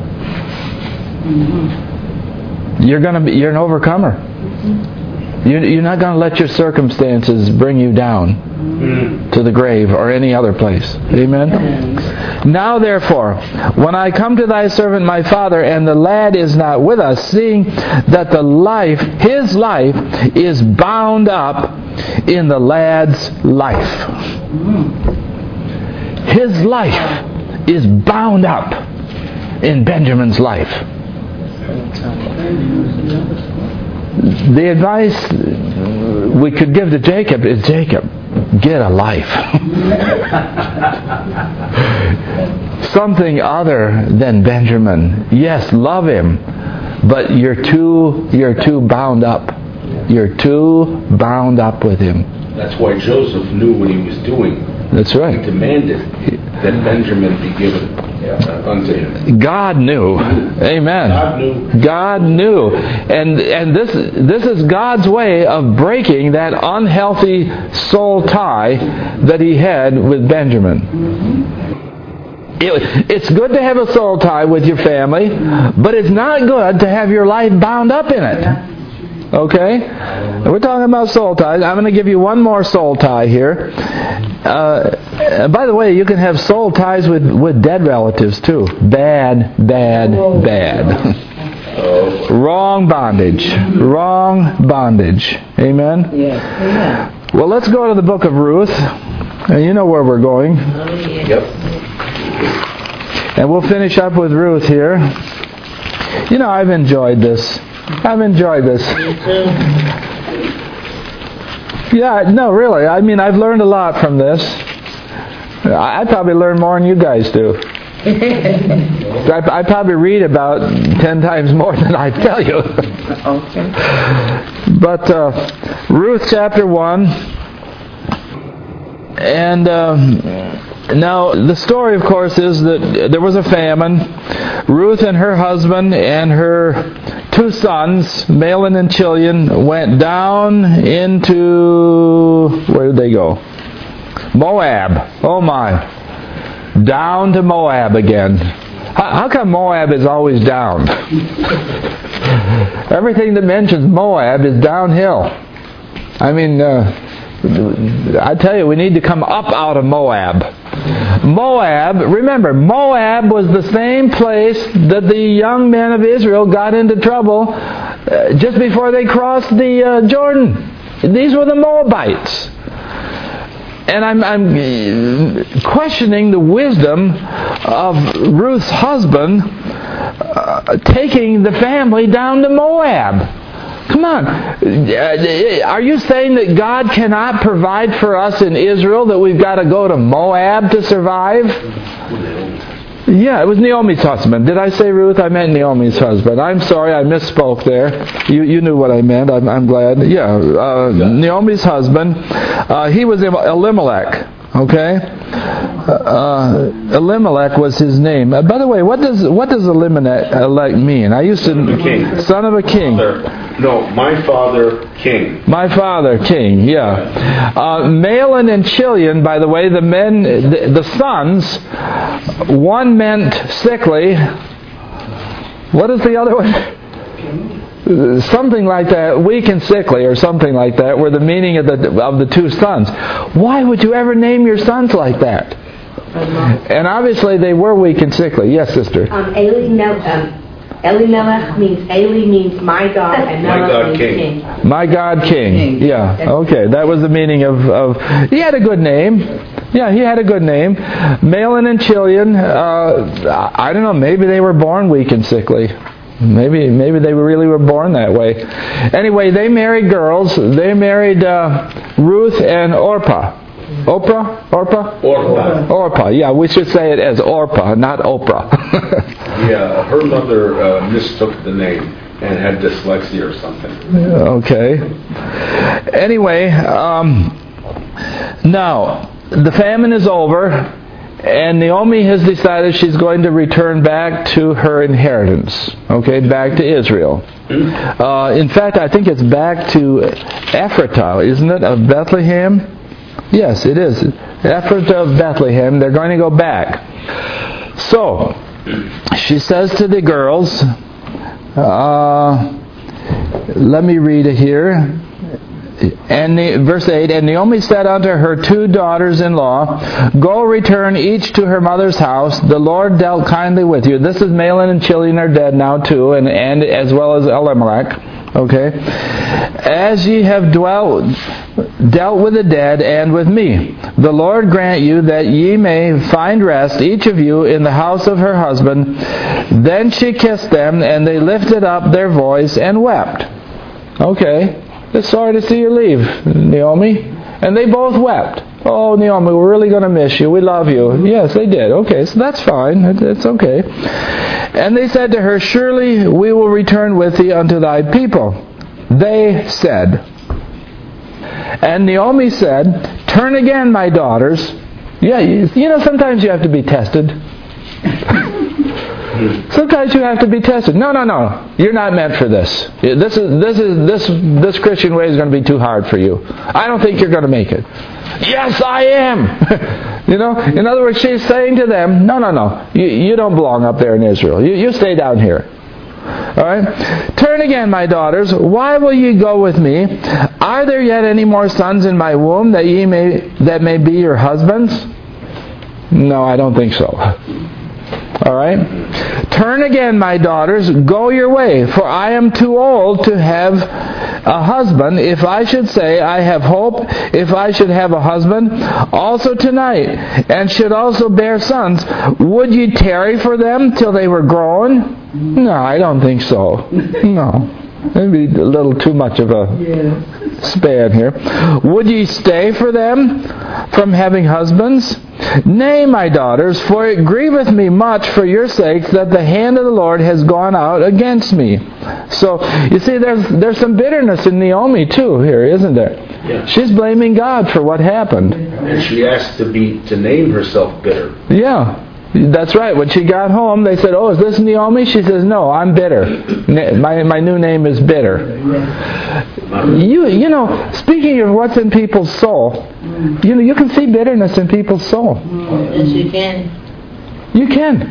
You're gonna be you're an overcomer. You're, you're not going to let your circumstances bring you down to the grave or any other place. Amen? "Now therefore, when I come to thy servant my father, and the lad is not with us, seeing that the life, his life, is bound up in the lad's life." His life is bound up in Benjamin's life. The advice we could give to Jacob is, Jacob, get a life. Something other than Benjamin. Yes, love him, but you're too you're too bound up. You're too bound up with him. That's why Joseph knew what he was doing. That's right. He demanded that Benjamin be given uh, unto him. God knew. Amen. God knew. God knew. And and this this is God's way of breaking that unhealthy soul tie that he had with Benjamin. It, it's good to have a soul tie with your family, but it's not good to have your life bound up in it. Okay? We're talking about soul ties. I'm going to give you one more soul tie here. Uh, by the way, you can have soul ties with, with dead relatives too. Bad, bad, bad. Wrong bondage. Wrong bondage. Amen? Yes. Amen. Well, let's go to the book of Ruth. And you know where we're going. Yep. And we'll finish up with Ruth here. You know, I've enjoyed this. I've enjoyed this. Yeah, no, really. I mean, I've learned a lot from this. I, I probably learn more than you guys do. I, I probably read about ten times more than I tell you. Okay. But uh, Ruth chapter one. And uh, now the story, of course, is that there was a famine. Ruth and her husband and her two sons, Mahlon and Chilion, went down into, where did they go? Moab. Oh my. Down to Moab again. How, how come Moab is always down? Everything that mentions Moab is downhill. I mean, uh, I tell you, we need to come up out of Moab. Moab, remember, Moab was the same place that the young men of Israel got into trouble uh, just before they crossed the uh, Jordan. These were the Moabites. And I'm, I'm questioning the wisdom of Ruth's husband uh, taking the family down to Moab. Come on. Are you saying that God cannot provide for us in Israel, that we've got to go to Moab to survive? Yeah, it was Naomi's husband. Did I say Ruth? I meant Naomi's husband. I'm sorry, I misspoke there. You you knew what I meant. I'm, I'm glad. Yeah, uh, Naomi's husband. Uh, he was Elimelech. Okay, uh, Elimelech was his name. Uh, by the way, what does what does Elimelech mean? I used to son of a king. Son of a king. Father, no, my father king. My father king. Yeah. Uh, Mahlon and Chilion. By the way, the men, the, the sons. One meant sickly. What is the other one? something like that, weak and sickly or something like that, were the meaning of the of the two sons. Why would you ever name your sons like that? And obviously they were weak and sickly. Yes, sister. Um, Elimelech, um, Elimelech means, Eli means my God, and My Melech God means King. king. My God King. Yeah. Okay. That was the meaning of, of he had a good name. Yeah, he had a good name. Mahlon and Chilion, uh, I don't know, maybe they were born weak and sickly. Maybe maybe they really were born that way. Anyway, they married girls. They married uh, Ruth and Orpah. Oprah? Orpah? Orpah. Orpah. Yeah, we should say it as Orpah, not Oprah. Yeah, her mother uh, mistook the name and had dyslexia or something. Okay. Anyway, um, now, the famine is over, and Naomi has decided she's going to return back to her inheritance. Okay, back to Israel. Uh, in fact, I think it's back to Ephrathah, isn't it, of Bethlehem? Yes, it is. Ephrathah of Bethlehem. They're going to go back. So, she says to the girls, uh, let me read it here. And the, verse eight, and Naomi said unto her two daughters-in-law, go return each to her mother's house. The Lord dealt kindly with you. This is Mahlon and Chilion are dead now too, and, and as well as Elimelech. Okay, as ye have dwelt, dealt with the dead and with me, the Lord grant you that ye may find rest, each of you, in the house of her husband. Then she kissed them, and they lifted up their voice and wept. Okay, it's sorry to see you leave, Naomi. And they both wept. Oh, Naomi, we're really going to miss you. We love you. Yes, they did. Okay, so that's fine. It's okay. And they said to her, surely we will return with thee unto thy people. They said. And Naomi said, turn again, my daughters. Yeah, you, you know, sometimes you have to be tested. Sometimes you have to be tested. No, no, no. You're not meant for this. This is this is this this Christian way is going to be too hard for you. I don't think you're going to make it. Yes, I am. You know, in other words, she's saying to them, no, no, no. You you don't belong up there in Israel. You you stay down here. All right. Turn again, my daughters. Why will ye go with me? Are there yet any more sons in my womb that ye may that may be your husbands? No, I don't think so. All right. Turn again, my daughters. Go your way, for I am too old to have a husband. If I should say I have hope, if I should have a husband, also tonight, and should also bear sons, would ye tarry for them till they were grown? No, I don't think so. No. Maybe a little too much of a span here. Would ye stay for them from having husbands? Nay, my daughters, for it grieveth me much for your sakes that the hand of the Lord has gone out against me. So, you see, there's there's some bitterness in Naomi too here, isn't there? Yeah. She's blaming God for what happened. And she asked to be to name herself bitter. Yeah. That's right. When she got home, they said, oh, is this Naomi? She says, no, I'm bitter. My my new name is bitter. You you know, speaking of what's in people's soul, you know, you can see bitterness in people's soul. Yes, you can. You can.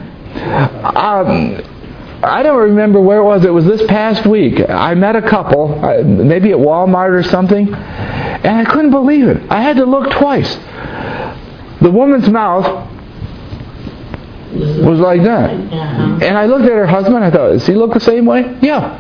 Um, I don't remember where it was. It was this past week. I met a couple, maybe at Walmart or something, and I couldn't believe it. I had to look twice. The woman's mouth was like that. Uh-huh. And I looked at her husband, I thought, does he look the same way? Yeah.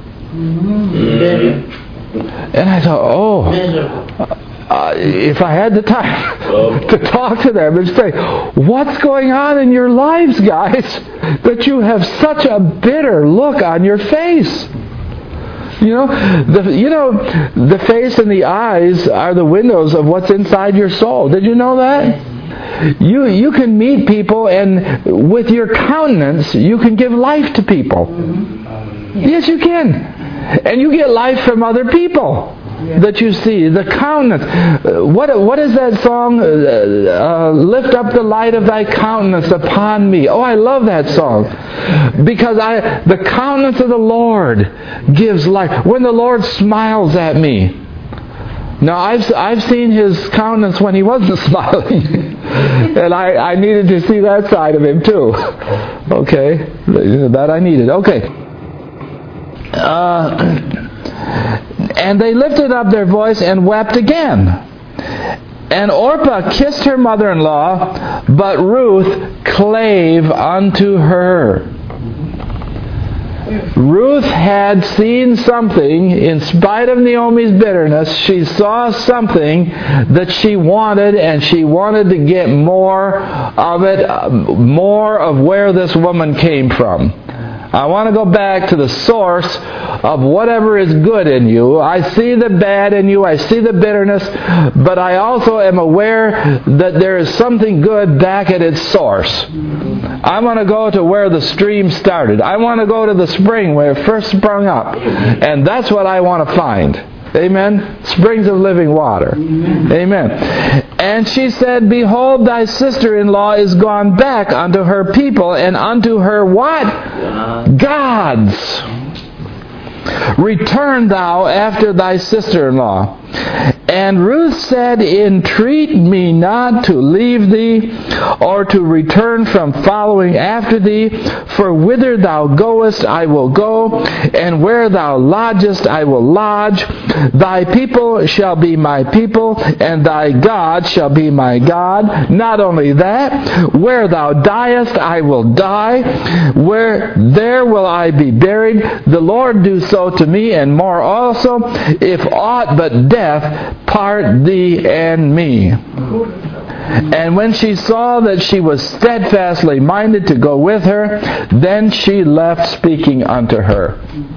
Mm-hmm. And I thought, oh, uh, if I had the time to talk to them and say, what's going on in your lives, guys, that you have such a bitter look on your face? You know, the you know the face and the eyes are the windows of what's inside your soul. Did you know that? You you can meet people, and with your countenance, you can give life to people. Mm-hmm. Yes, you can. And you get life from other people that you see. The countenance. Uh, what what is that song? Uh, uh, Lift up the light of thy countenance upon me. Oh, I love that song. Because I the countenance of the Lord gives life. When the Lord smiles at me. Now, I've I've seen his countenance when he wasn't smiling. And I, I needed to see that side of him too. Okay? That I needed. Okay. Uh, and they lifted up their voice and wept again. And Orpah kissed her mother-in-law, but Ruth clave unto her. Ruth had seen something, in spite of Naomi's bitterness, she saw something that she wanted, and she wanted to get more of it, more of where this woman came from. I want to go back to the source of whatever is good in you. I see the bad in you. I see the bitterness. But I also am aware that there is something good back at its source. I want to go to where the stream started. I want to go to the spring where it first sprung up. And that's what I want to find. Amen? Springs of living water. Amen. Amen. And she said, Behold, thy sister-in-law is gone back unto her people, and unto her what? Gods. Return thou after thy sister-in-law. And Ruth said, Entreat me not to leave thee, or to return from following after thee, for whither thou goest I will go, and where thou lodgest I will lodge. Thy people shall be my people, and thy God shall be my God. Not only that, where thou diest I will die, where there will I be buried. The Lord do so to me, and more also, if aught but death part thee and me. And when she saw that she was steadfastly minded to go with her, then she left speaking unto her.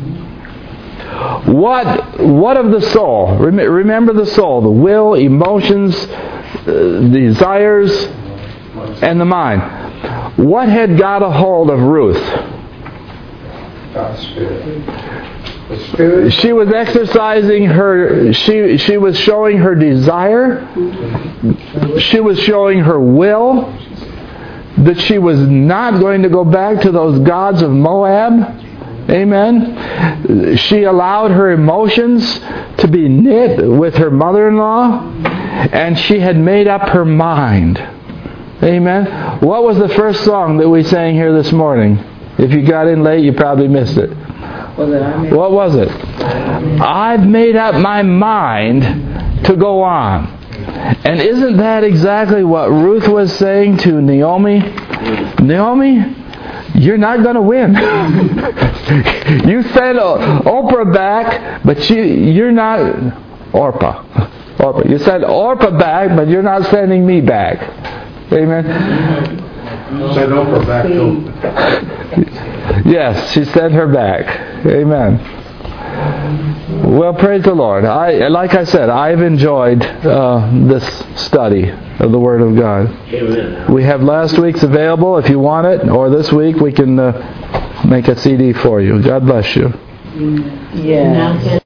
What what of the soul? Remember the soul, the will, emotions, uh, desires, and the mind. What had got a hold of Ruth? God's Spirit. The Spirit. She was exercising her, she, she was showing her desire. She was showing her will. That she was not going to go back to those gods of Moab. Amen. She allowed her emotions to be knit with her mother-in-law. And she had made up her mind. Amen. What was the first song that we sang here this morning? If you got in late, you probably missed it. Was it I made? What was it? I've made up my mind to go on. And isn't that exactly what Ruth was saying to Naomi? Naomi, you're not going to win. You sent Oprah back, but you, you're not... Orpah. Orpah. You sent Orpah back, but you're not sending me back. Amen? Send Oprah back too. Yes, she sent her back. Amen. Well, praise the Lord. I, like I said, I've enjoyed uh, this study of the Word of God. Amen. We have last week's available if you want it, or this week we can uh, make a C D for you. God bless you. Yeah.